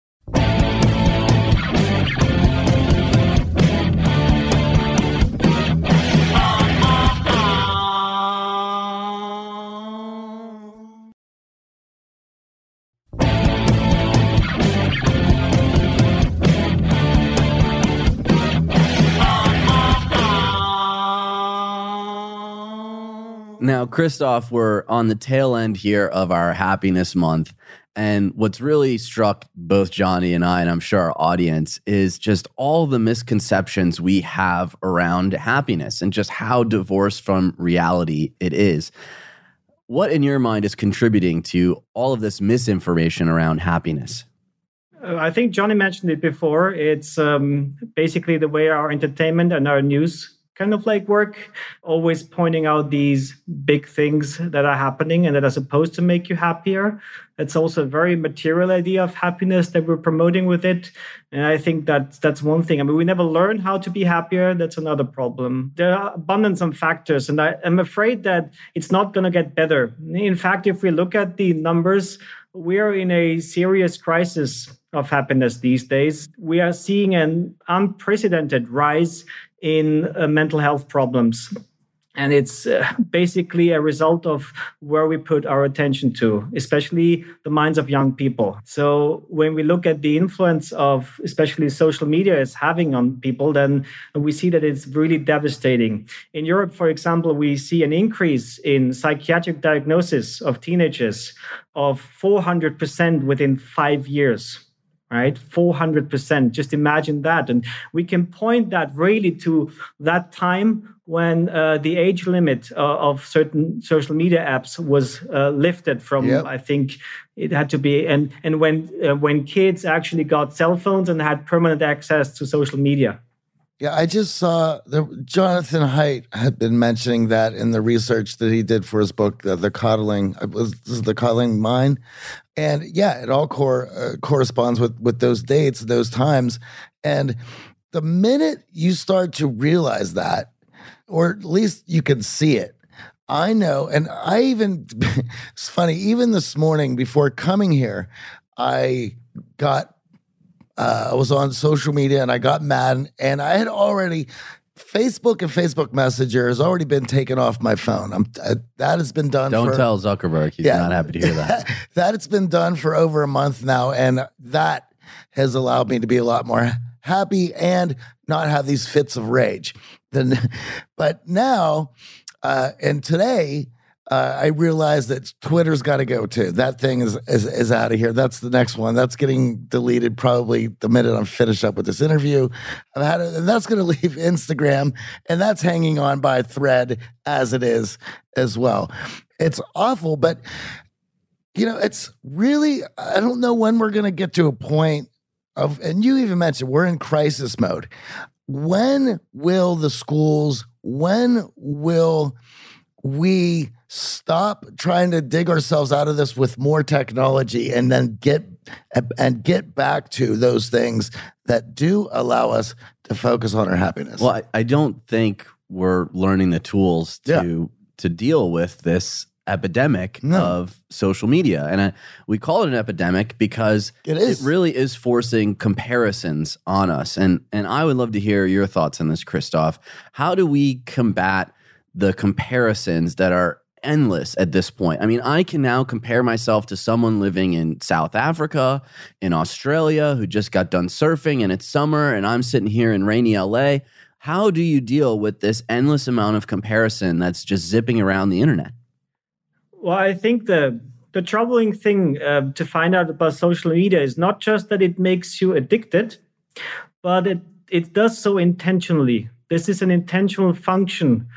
Now, Christoph, we're on the tail end here of our happiness month. And what's really struck both Johnny and I, and I'm sure our audience, is just all the misconceptions we have around happiness and just how divorced from reality it is. What in your mind is contributing to all of this misinformation around happiness? Uh, I think Johnny mentioned it before. It's um, basically the way our entertainment and our news kind of like work, always pointing out these big things that are happening and that are supposed to make you happier. It's also a very material idea of happiness that we're promoting with it. And I think that that's one thing. I mean, we never learn how to be happier. That's another problem. There are abundance of factors, and I, I'm afraid that it's not going to get better. In fact, if we look at the numbers, we are in a serious crisis of happiness these days. We are seeing an unprecedented rise in uh, mental health problems. And it's uh, basically a result of where we put our attention to, especially the minds of young people. So when we look at the influence of especially social media is having on people, then we see that it's really devastating. In Europe, for example, we see an increase in psychiatric diagnosis of teenagers of four hundred percent within five years. Right? four hundred percent. Just imagine that. And we can point that really to that time when uh, the age limit uh, of certain social media apps was uh, lifted from, yep. I think it had to be, and, and when, uh, when kids actually got cell phones and had permanent access to social media. Yeah, I just saw the, Jonathan Haidt had been mentioning that in the research that he did for his book, uh, The Coddling, was this is The Coddling Mind. And yeah, it all cor- uh, corresponds with, with those dates, those times. And the minute you start to realize that, or at least you can see it, I know, and I even, it's funny, even this morning before coming here, I got Uh, I was on social media and I got mad, and I had already, Facebook and Facebook Messenger has already been taken off my phone. I'm, uh, that has been done. Don't for, tell Zuckerberg. He's yeah, not happy to hear that. That it's been done for over a month now, and that has allowed me to be a lot more happy and not have these fits of rage. Then, but now, uh, and today, Uh, I realized that Twitter's got to go too. That thing is, is is out of here. That's the next one. That's getting deleted probably the minute I'm finished up with this interview. I've had it, and that's going to leave Instagram, and that's hanging on by a thread as it is as well. It's awful, but you know, it's really, I don't know when we're going to get to a point of, and you even mentioned we're in crisis mode. When will the schools, when will we stop trying to dig ourselves out of this with more technology and then get and get back to those things that do allow us to focus on our happiness? Well, I, I don't think we're learning the tools to yeah. to deal with this epidemic no. of social media. And I, we call it an epidemic because it, is. it really is forcing comparisons on us. And and I would love to hear your thoughts on this, Christoph. How do we combat the comparisons that are endless at this point? I mean, I can now compare myself to someone living in South Africa, in Australia, who just got done surfing and it's summer, and I'm sitting here in rainy L A. How do you deal with this endless amount of comparison that's just zipping around the internet? Well, I think the the troubling thing uh, to find out about social media is not just that it makes you addicted, but it, it does so intentionally. This is an intentional function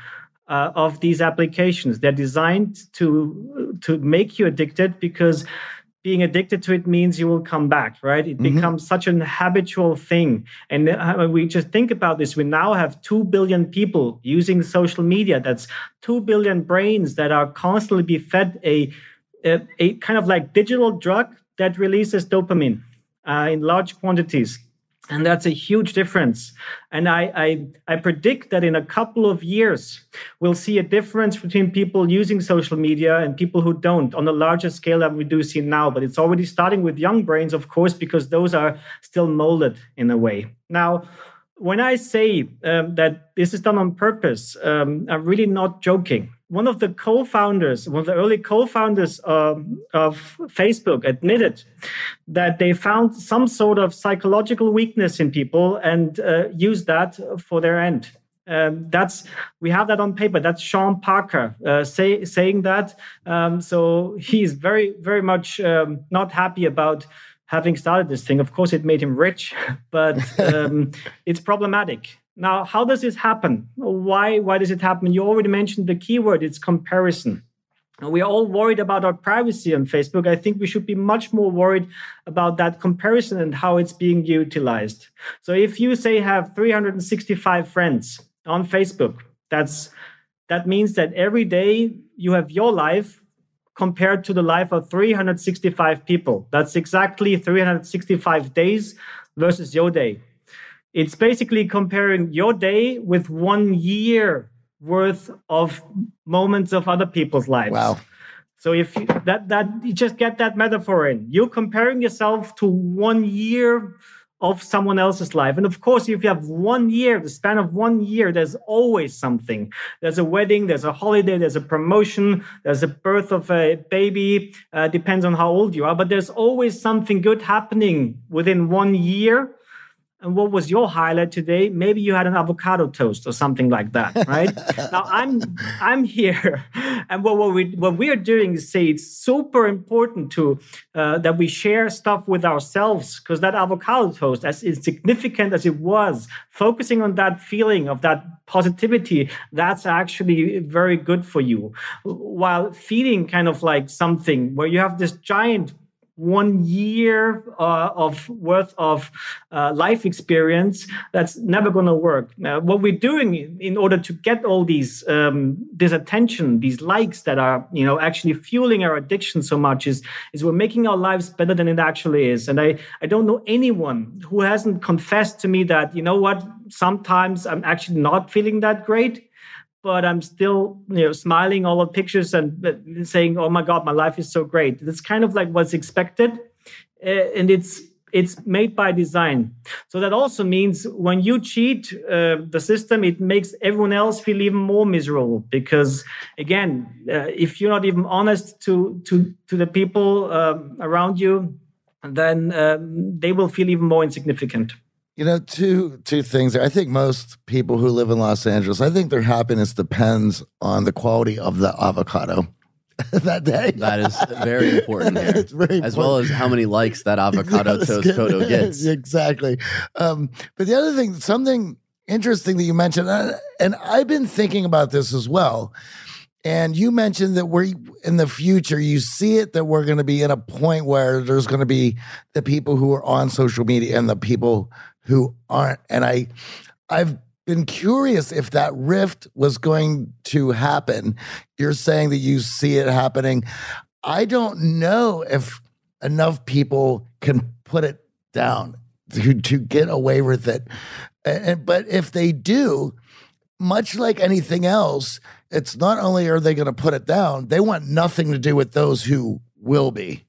uh, of these applications. They're designed to to make you addicted, because being addicted to it means you will come back, right? It mm-hmm. becomes such an habitual thing. And when we just think about this, we now have two billion people using social media. That's two billion brains that are constantly be fed a, a, a kind of like digital drug that releases dopamine uh, in large quantities. And that's a huge difference. And I, I I predict that in a couple of years, we'll see a difference between people using social media and people who don't on a larger scale than we do see now. But it's already starting with young brains, of course, because those are still molded in a way. Now, when I say um, that this is done on purpose, um, I'm really not joking. One of the co-founders, one of the early co-founders um, of Facebook admitted that they found some sort of psychological weakness in people and uh, used that for their end. Um, that's we have that on paper. That's Sean Parker uh, say, saying that. Um, so he's very, very much um, not happy about having started this thing. Of course, it made him rich, but um, it's problematic. Now, how does this happen? Why, why does it happen? You already mentioned the keyword, it's comparison. We are all worried about our privacy on Facebook. I think we should be much more worried about that comparison and how it's being utilized. So if you say have three hundred sixty-five friends on Facebook, that's that means that every day you have your life compared to the life of three hundred sixty-five people. That's exactly three hundred sixty-five days versus your day. It's basically comparing your day with one year worth of moments of other people's lives. Wow. So if you, that that you just get that metaphor in, you're comparing yourself to one year of someone else's life. And of course, if you have one year, the span of one year, there's always something. There's a wedding, there's a holiday, there's a promotion, there's a birth of a baby, uh, depends on how old you are, but there's always something good happening within one year. And what was your highlight today? Maybe you had an avocado toast or something like that, right? Now I'm I'm here, and what, what we what we are doing is say it's super important to uh, that we share stuff with ourselves, because that avocado toast, as insignificant as it was, focusing on that feeling of that positivity, that's actually very good for you. While feeling kind of like something where you have this giant one year uh, of worth of uh, life experience, that's never going to work. Uh, what we're doing in order to get all these um, this attention, these likes that are, you know, actually fueling our addiction so much is is we're making our lives better than it actually is. And I I don't know anyone who hasn't confessed to me that, you know what, sometimes I'm actually not feeling that great, but I'm still, you know, smiling all the pictures and uh, saying, "Oh my God, my life is so great." It's kind of like what's expected, uh, and it's it's made by design. So that also means when you cheat uh, the system, it makes everyone else feel even more miserable. Because again, uh, if you're not even honest to to to the people um, around you, then um, they will feel even more insignificant. You know, two two things. I think most people who live in Los Angeles, I think their happiness depends on the quality of the avocado that day. That is very important here. It's very important. As well as how many likes that avocado toast get, photo gets. Exactly. Um, but the other thing, something interesting that you mentioned, uh, and I've been thinking about this as well, and you mentioned that we're in the future, you see it, that we're going to be in a point where there's going to be the people who are on social media and the people who aren't. And I, I've been curious if that rift was going to happen. You're saying that you see it happening. I don't know if enough people can put it down to, to get away with it. And, but if they do, much like anything else, it's not only are they going to put it down, they want nothing to do with those who will be.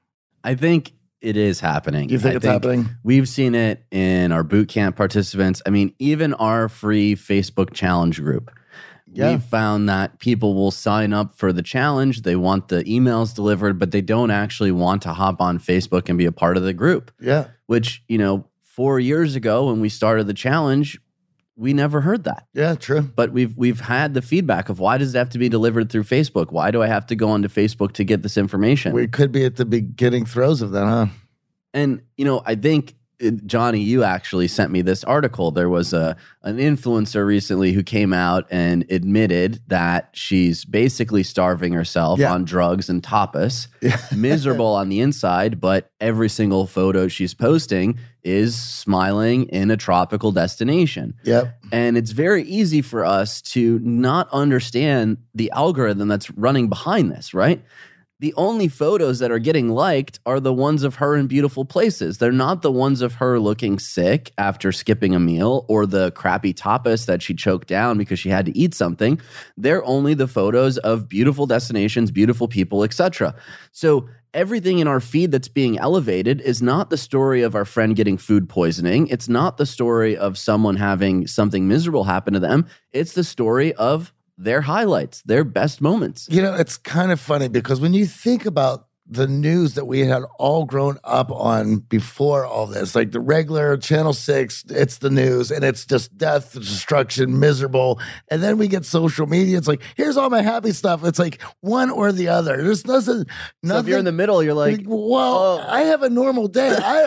I think it is happening. Do you think I it's think happening? We've seen it in our boot camp participants. I mean, even our free Facebook challenge group. Yeah. We found that people will sign up for the challenge. They want the emails delivered, but they don't actually want to hop on Facebook and be a part of the group. Yeah. Which, you know, four years ago when we started the challenge, we never heard that. Yeah, true. But we've we've had the feedback of, why does it have to be delivered through Facebook? Why do I have to go onto Facebook to get this information? We could be at the beginning throes of that, huh? And, you know, I think Johnny, you actually sent me this article. There was a an influencer recently who came out and admitted that she's basically starving herself Yeah. on drugs and tapas, miserable on the inside, but every single photo she's posting is smiling in a tropical destination. Yep. And it's very easy for us to not understand the algorithm that's running behind this, right? The only photos that are getting liked are the ones of her in beautiful places. They're not the ones of her looking sick after skipping a meal or the crappy tapas that she choked down because she had to eat something. They're only the photos of beautiful destinations, beautiful people, et cetera. So everything in our feed that's being elevated is not the story of our friend getting food poisoning. It's not the story of someone having something miserable happen to them. It's the story of their highlights, their best moments. You know, it's kind of funny because when you think about the news that we had all grown up on before all this, like the regular Channel six, it's the news and it's just death, destruction, miserable. And then we get social media. It's like, here's all my happy stuff. It's like one or the other. There's nothing. nothing So if you're in the middle, you're like, well, oh. I have a normal day. I,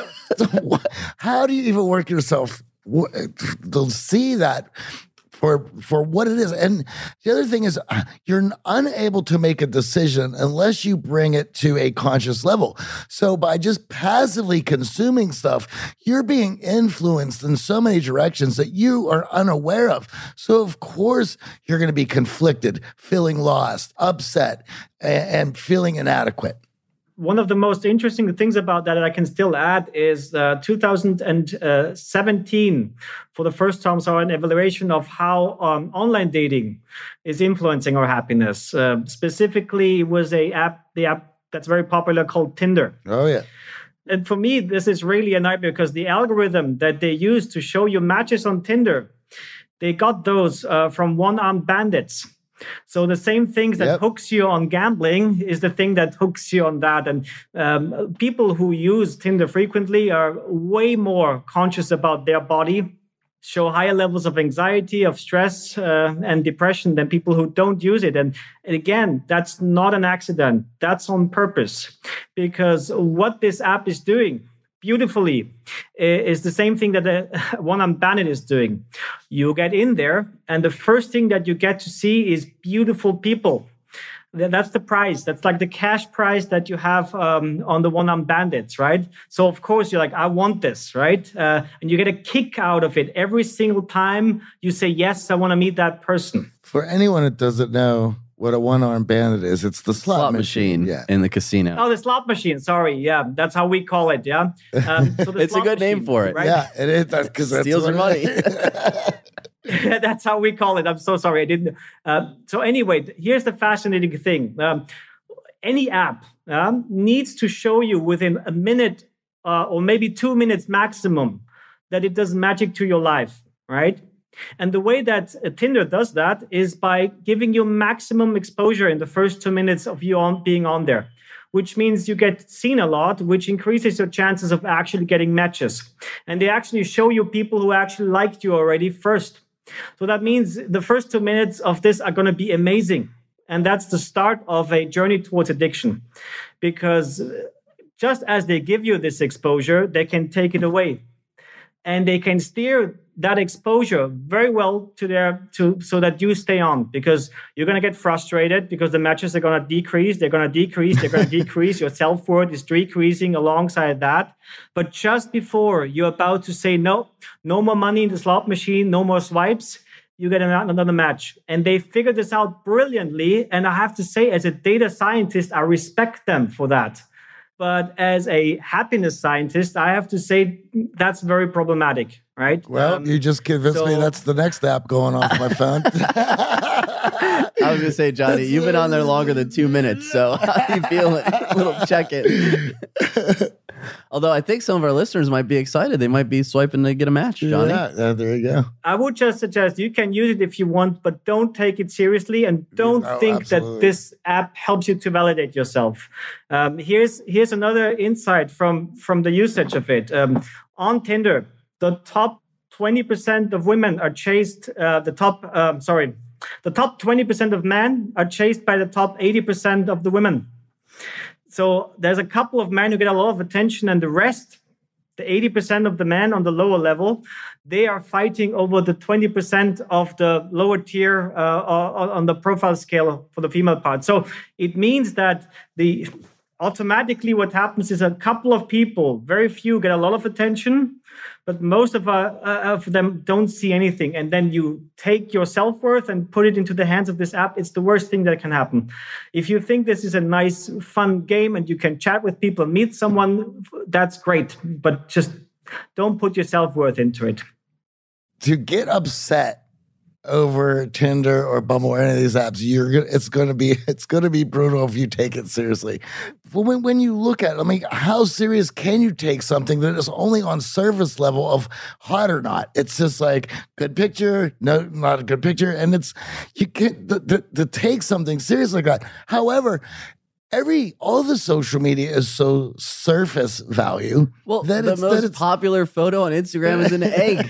how do you even work yourself to see that? For for what it is. And the other thing is you're unable to make a decision unless you bring it to a conscious level. So by just passively consuming stuff, you're being influenced in so many directions that you are unaware of. So of course you're going to be conflicted, feeling lost, upset, and, and feeling inadequate. One of the most interesting things about that that I can still add is uh, two thousand seventeen, for the first time, saw an evaluation of how um, online dating is influencing our happiness. Uh, specifically, it was a app, the app that's very popular called Tinder. Oh, yeah. And for me, this is really a nightmare because the algorithm that they use to show you matches on Tinder, they got those uh, from one-armed bandits. So the same things that Yep. hooks you on gambling is the thing that hooks you on that. And um, people who use Tinder frequently are way more conscious about their body, show higher levels of anxiety, of stress, uh, and depression than people who don't use it. And again, that's not an accident. That's on purpose. Because what this app is doing beautifully is the same thing that the one-armed bandit is doing. You get in there, and the first thing that you get to see is beautiful people. That's the prize. That's like the cash prize that you have um, on the one-armed bandits, right? So of course you're like, I want this, right? Uh, and you get a kick out of it every single time you say, yes, I want to meet that person. For anyone that doesn't know what a one-armed bandit is, it's the slot, Slot machine. machine Yeah. in the casino. Oh, the slot machine. Sorry. Yeah, that's how we call it. Yeah. Um, so the It's a slot good name machine, for it. right? Yeah, it is. That's because that's Steals what your it money. Yeah, that's how we call it. I'm so sorry. I didn't. Uh, so anyway, here's the fascinating thing. Um, any app um, needs to show you within a minute uh, or maybe two minutes maximum that it does magic to your life, right? And the way that uh, Tinder does that is by giving you maximum exposure in the first two minutes of you on being on there, which means you get seen a lot, which increases your chances of actually getting matches. And they actually show you people who actually liked you already first. So that means the first two minutes of this are going to be amazing. And that's the start of a journey towards addiction. Because just as they give you this exposure, they can take it away. And they can steer that exposure very well to their to so that you stay on, because you're going to get frustrated because the matches are going to decrease. They're going to decrease. They're going to decrease. Your self-worth is decreasing alongside that. But just before you're about to say, no, no more money in the slot machine, no more swipes, you get another match. And they figured this out brilliantly. And I have to say, as a data scientist, I respect them for that. But as a happiness scientist, I have to say that's very problematic, right? Well, Um, you just convinced me so- that's the next app going off my phone. I was gonna say, Johnny, you've been on there longer than two minutes, so how you feeling? A little check-in. Although I think some of our listeners might be excited. They might be swiping to get a match, Johnny. Yeah, yeah, there you go. I would just suggest you can use it if you want, but don't take it seriously and don't No, think absolutely. that this app helps you to validate yourself. Um, here's here's another insight from from the usage of it. Um, on Tinder, the top twenty percent of women are chased. Uh, the top, um, sorry, the top twenty percent of men are chased by the top eighty percent of the women. So there's a couple of men who get a lot of attention, and the rest the eighty percent of the men on the lower level, they are fighting over the twenty percent of the lower tier uh, on the profile scale for the female part. So it means that the automatically what happens is a couple of people, very few, get a lot of attention, but most of, uh, of them don't see anything. And then you take your self-worth and put it into the hands of this app. It's the worst thing that can happen. If you think this is a nice, fun game and you can chat with people, meet someone, that's great. But just don't put your self-worth into it. To get upset over Tinder or Bumble or any of these apps, you're gonna, it's going to be it's going to be brutal if you take it seriously. When when you look at it, I mean, how serious can you take something that is only on surface level of hot or not? It's just like good picture, no, not a good picture, and it's you can't to, to, to take something serious like that. However, every all the social media is so surface value. Well, that the it's, most that it's, popular photo on Instagram is an egg.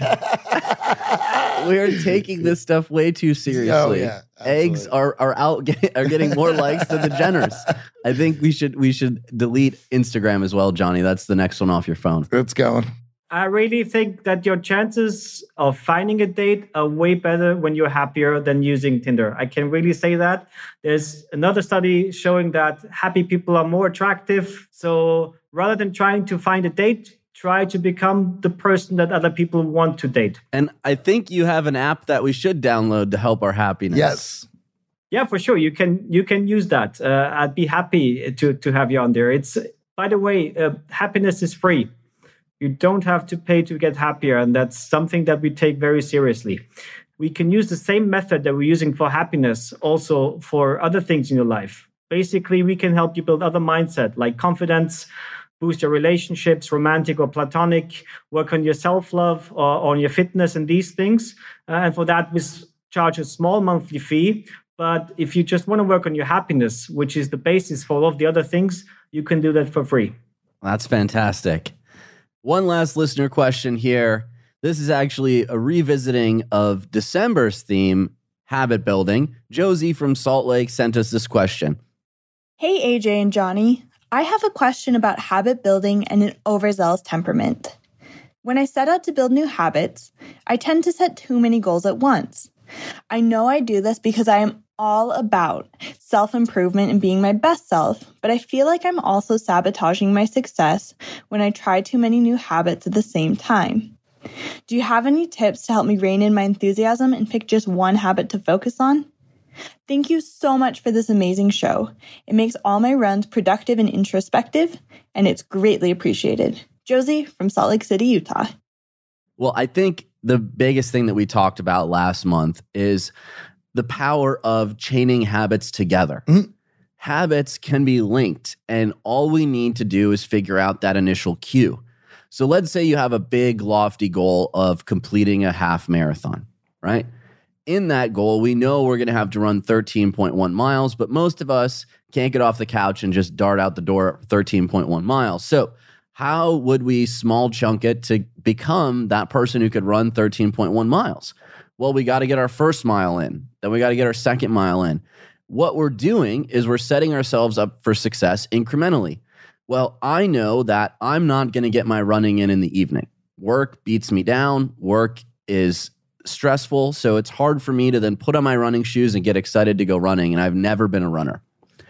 We are taking this stuff way too seriously. Oh, yeah, Eggs are are out get, are getting more likes than the Jenners. I think we should we should delete Instagram as well, Johnny. That's the next one off your phone. It's going. I really think that your chances of finding a date are way better when you're happier than using Tinder. I can really say that. There's another study showing that happy people are more attractive. So rather than trying to find a date, try to become the person that other people want to date. And I think you have an app that we should download to help our happiness. Yes. Yeah, for sure. You can you can use that. Uh, I'd be happy to to have you on there. It's, by the way, uh, happiness is free. You don't have to pay to get happier, and that's something that we take very seriously. We can use the same method that we're using for happiness also for other things in your life. Basically, we can help you build other mindset like confidence, boost your relationships, romantic or platonic, work on your self-love or on your fitness and these things. Uh, and for that, we charge a small monthly fee. But if you just want to work on your happiness, which is the basis for all of the other things, you can do that for free. That's fantastic. One last listener question here. This is actually a revisiting of December's theme, habit building. Josie from Salt Lake sent us this question. Hey, A J and Johnny. I have a question about habit building and an overzealous temperament. When I set out to build new habits, I tend to set too many goals at once. I know I do this because I am all about self-improvement and being my best self, but I feel like I'm also sabotaging my success when I try too many new habits at the same time. Do you have any tips to help me rein in my enthusiasm and pick just one habit to focus on? Thank you so much for this amazing show. It makes all my runs productive and introspective, and it's greatly appreciated. Josie from Salt Lake City, Utah. Well, I think the biggest thing that we talked about last month is the power of chaining habits together. Mm-hmm. Habits can be linked, and all we need to do is figure out that initial cue. So let's say you have a big, lofty goal of completing a half marathon, right? In that goal, we know we're going to have to run thirteen point one miles, but most of us can't get off the couch and just dart out the door thirteen point one miles. So how would we small chunk it to become that person who could run thirteen point one miles? Well, we got to get our first mile in. Then we got to get our second mile in. What we're doing is we're setting ourselves up for success incrementally. Well, I know that I'm not going to get my running in in the evening. Work beats me down. Work is stressful, so it's hard for me to then put on my running shoes and get excited to go running, and I've never been a runner.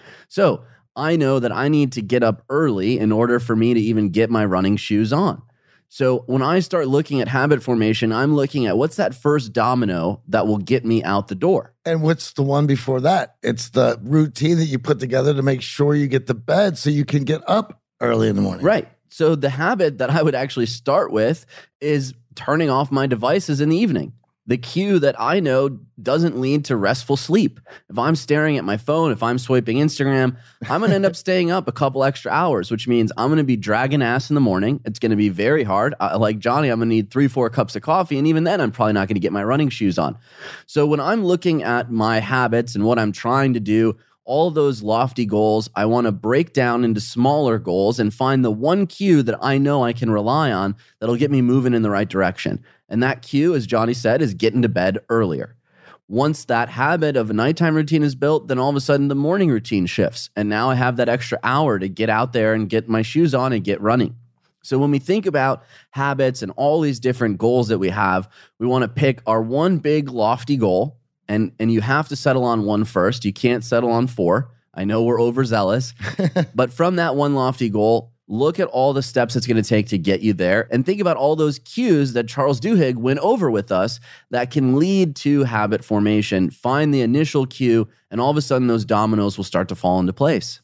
So I know that I need to get up early in order for me to even get my running shoes on. So when I start looking at habit formation, I'm looking at what's that first domino that will get me out the door. And what's the one before that? It's the routine that you put together to make sure you get to bed so you can get up early in the morning. Right. So the habit that I would actually start with is turning off my devices in the evening. The cue that I know doesn't lead to restful sleep. If I'm staring at my phone, if I'm swiping Instagram, I'm going to end up staying up a couple extra hours, which means I'm going to be dragging ass in the morning. It's going to be very hard. Uh, like Johnny, I'm going to need three, four cups of coffee. And even then, I'm probably not going to get my running shoes on. So when I'm looking at my habits and what I'm trying to do, all those lofty goals, I want to break down into smaller goals and find the one cue that I know I can rely on that'll get me moving in the right direction. And that cue, as Johnny said, is getting to bed earlier. Once that habit of a nighttime routine is built, then all of a sudden the morning routine shifts. And now I have that extra hour to get out there and get my shoes on and get running. So when we think about habits and all these different goals that we have, we want to pick our one big lofty goal, and, and you have to settle on one first. You can't settle on four. I know we're overzealous, but from that one lofty goal, look at all the steps it's going to take to get you there, and think about all those cues that Charles Duhigg went over with us that can lead to habit formation. Find the initial cue, and all of a sudden those dominoes will start to fall into place.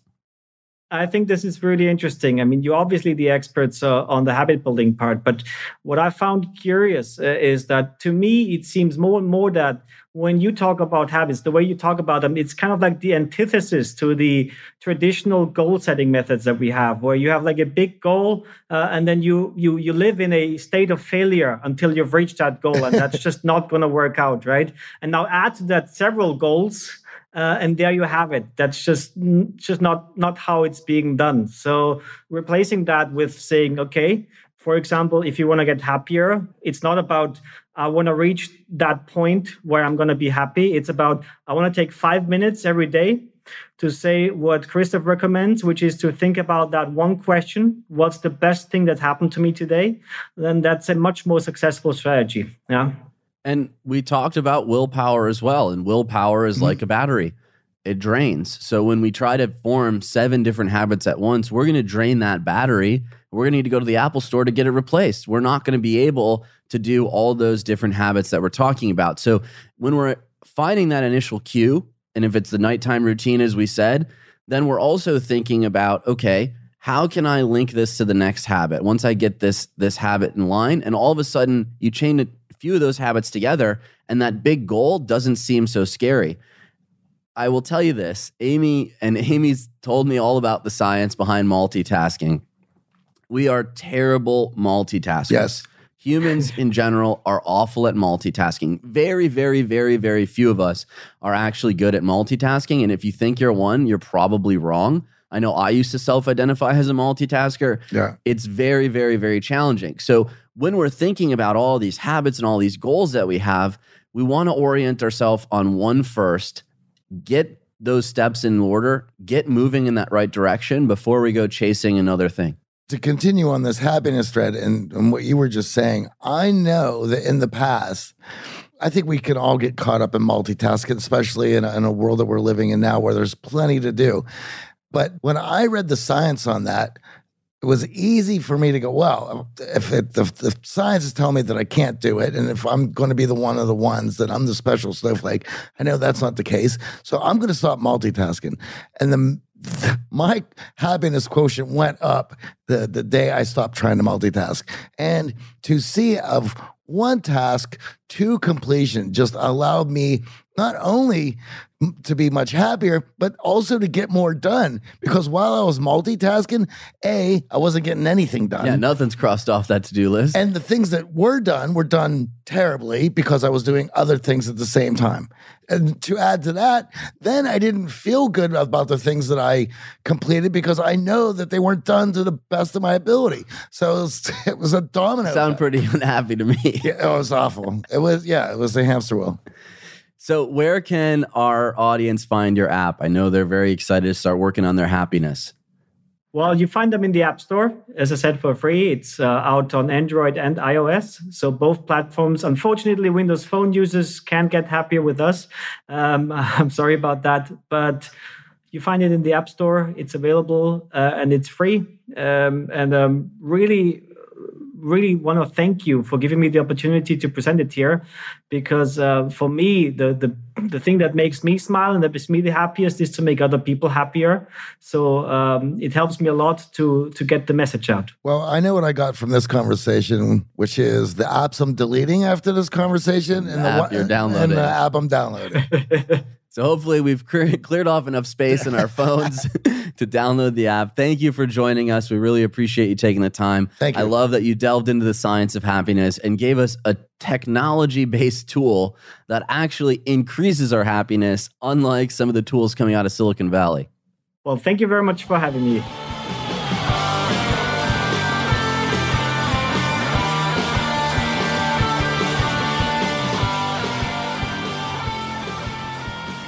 I think this is really interesting. I mean, you're obviously the experts uh, on the habit building part, but what I found curious uh, is that to me, it seems more and more that when you talk about habits, the way you talk about them, it's kind of like the antithesis to the traditional goal setting methods that we have, where you have like a big goal uh, and then you you you live in a state of failure until you've reached that goal, and that's just not going to work out, right? And now add to that several goals. Uh, and there you have it. That's just just not not how it's being done. So replacing that with saying, okay, for example, if you want to get happier, it's not about I want to reach that point where I'm going to be happy. It's about I want to take five minutes every day to say what Christoph recommends, which is to think about that one question: what's the best thing that happened to me today? Then that's a much more successful strategy. Yeah. And we talked about willpower as well. And willpower is mm-hmm. like a battery. It drains. So when we try to form seven different habits at once, we're going to drain that battery. We're going to need to go to the Apple store to get it replaced. We're not going to be able to do all those different habits that we're talking about. So when we're finding that initial cue, and if it's the nighttime routine, as we said, then we're also thinking about, okay, how can I link this to the next habit? Once I get this, this habit in line, and all of a sudden you chain it, few of those habits together, and that big goal doesn't seem so scary. I will tell you this, Amy, and Amy's told me all about the science behind multitasking. We are terrible multitaskers. Yes. Humans in general are awful at multitasking. Very, very, very, very few of us are actually good at multitasking. And if you think you're one, you're probably wrong. I know I used to self-identify as a multitasker. Yeah. It's very, very, very challenging. So when we're thinking about all these habits and all these goals that we have, we want to orient ourselves on one first, get those steps in order, get moving in that right direction before we go chasing another thing. To continue on this happiness thread and, and what you were just saying, I know that in the past, I think we can all get caught up in multitasking, especially in a, in a world that we're living in now where there's plenty to do. But when I read the science on that, it was easy for me to go, well, if, it, if the science is telling me that I can't do it, and if I'm going to be the one of the ones, that I'm the special snowflake, I know that's not the case. So I'm going to stop multitasking. And the, my happiness quotient went up the, the day I stopped trying to multitask. And to see of one task to completion just allowed me not only to be much happier, but also to get more done. Because while I was multitasking, A, I wasn't getting anything done. Yeah, nothing's crossed off that to-do list. And the things that were done were done terribly because I was doing other things at the same time. And to add to that, then I didn't feel good about the things that I completed because I know that they weren't done to the best of my ability. So it was, it was a domino. Sound pretty unhappy to me. Yeah, it was awful. It was, yeah, it was a hamster wheel. So where can our audience find your app? I know they're very excited to start working on their happiness. Well, you find them in the App Store, as I said, for free. It's uh, out on Android and iOS. So both platforms. Unfortunately, Windows Phone users can't get happier with us. Um, I'm sorry about that. But you find it in the App Store. It's available uh, and it's free. Um, and um, really... really want to thank you for giving me the opportunity to present it here, because uh, for me, the, the the thing that makes me smile and that makes me the happiest is to make other people happier. So um, it helps me a lot to to get the message out. Well, I know what I got from this conversation, which is the apps I'm deleting after this conversation, and the app the you're downloading, and the app I'm downloading. So hopefully we've cleared off enough space in our phones to download the app. Thank you for joining us. We really appreciate you taking the time. Thank you. I love that you delved into the science of happiness and gave us a technology-based tool that actually increases our happiness, unlike some of the tools coming out of Silicon Valley. Well, thank you very much for having me. Now,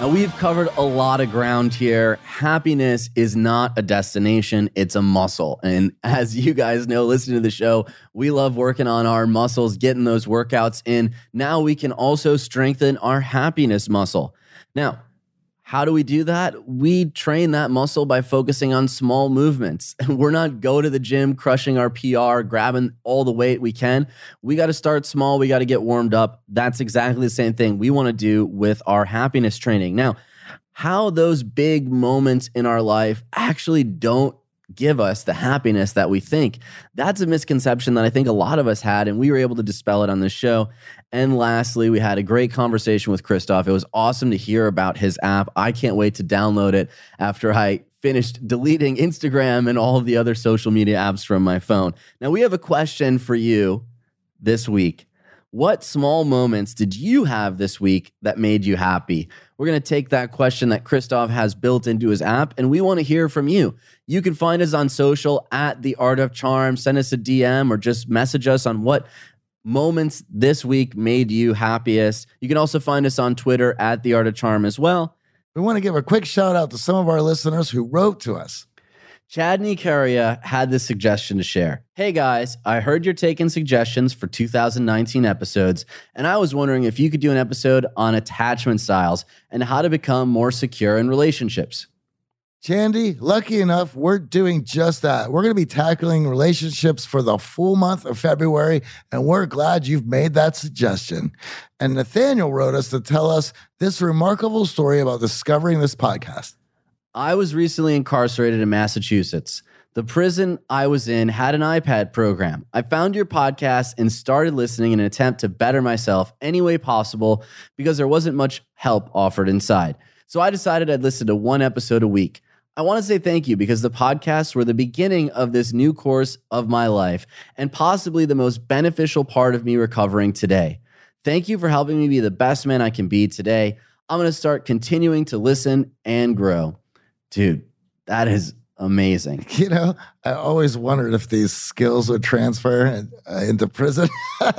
Now, we've covered a lot of ground here. Happiness is not a destination, it's a muscle. And as you guys know, listening to the show, we love working on our muscles, getting those workouts in. Now we can also strengthen our happiness muscle. Now, how do we do that? We train that muscle by focusing on small movements. We're not go to the gym, crushing our P R, grabbing all the weight we can. We got to start small. We got to get warmed up. That's exactly the same thing we want to do with our happiness training. Now, how those big moments in our life actually don't give us the happiness that we think. That's a misconception that I think a lot of us had, and we were able to dispel it on this show. And lastly, we had a great conversation with Christoph. It was awesome to hear about his app. I can't wait to download it after I finished deleting Instagram and all of the other social media apps from my phone. Now, we have a question for you this week. What small moments did you have this week that made you happy? We're going to take that question that Christoph has built into his app, and we want to hear from you. You can find us on social at The Art of Charm. Send us a D M or just message us on what moments this week made you happiest. You can also find us on Twitter at The Art of Charm as well. We want to give a quick shout out to some of our listeners who wrote to us. Chad Nikaria had this suggestion to share. Hey guys, I heard you're taking suggestions for two thousand nineteen episodes, and I was wondering if you could do an episode on attachment styles and how to become more secure in relationships. Chandy, lucky enough, we're doing just that. We're going to be tackling relationships for the full month of February, and we're glad you've made that suggestion. And Nathaniel wrote us to tell us this remarkable story about discovering this podcast. I was recently incarcerated in Massachusetts. The prison I was in had an iPad program. I found your podcast and started listening in an attempt to better myself any way possible because there wasn't much help offered inside. So I decided I'd listen to one episode a week. I want to say thank you because the podcasts were the beginning of this new course of my life and possibly the most beneficial part of me recovering today. Thank you for helping me be the best man I can be today. I'm going to start continuing to listen and grow. Dude, that is amazing. You know, I always wondered if these skills would transfer uh, into prison.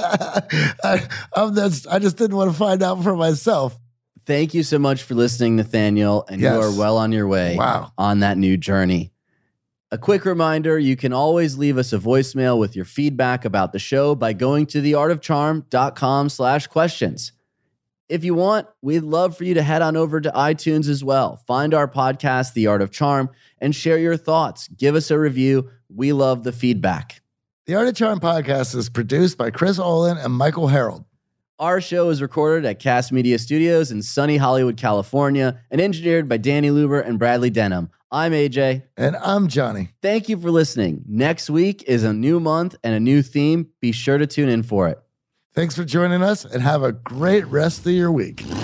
I, I'm just, I just didn't want to find out for myself. Thank you so much for listening, Nathaniel, and Yes. you are well on your way Wow. on that new journey. A quick reminder, you can always leave us a voicemail with your feedback about the show by going to theartofcharm.com slash questions. If you want, we'd love for you to head on over to iTunes as well. Find our podcast, The Art of Charm, and share your thoughts. Give us a review. We love the feedback. The Art of Charm podcast is produced by Chris Olin and Michael Harold. Our show is recorded at Cast Media Studios in sunny Hollywood, California, and engineered by Danny Luber and Bradley Denham. I'm A J. And I'm Johnny. Thank you for listening. Next week is a new month and a new theme. Be sure to tune in for it. Thanks for joining us and have a great rest of your week.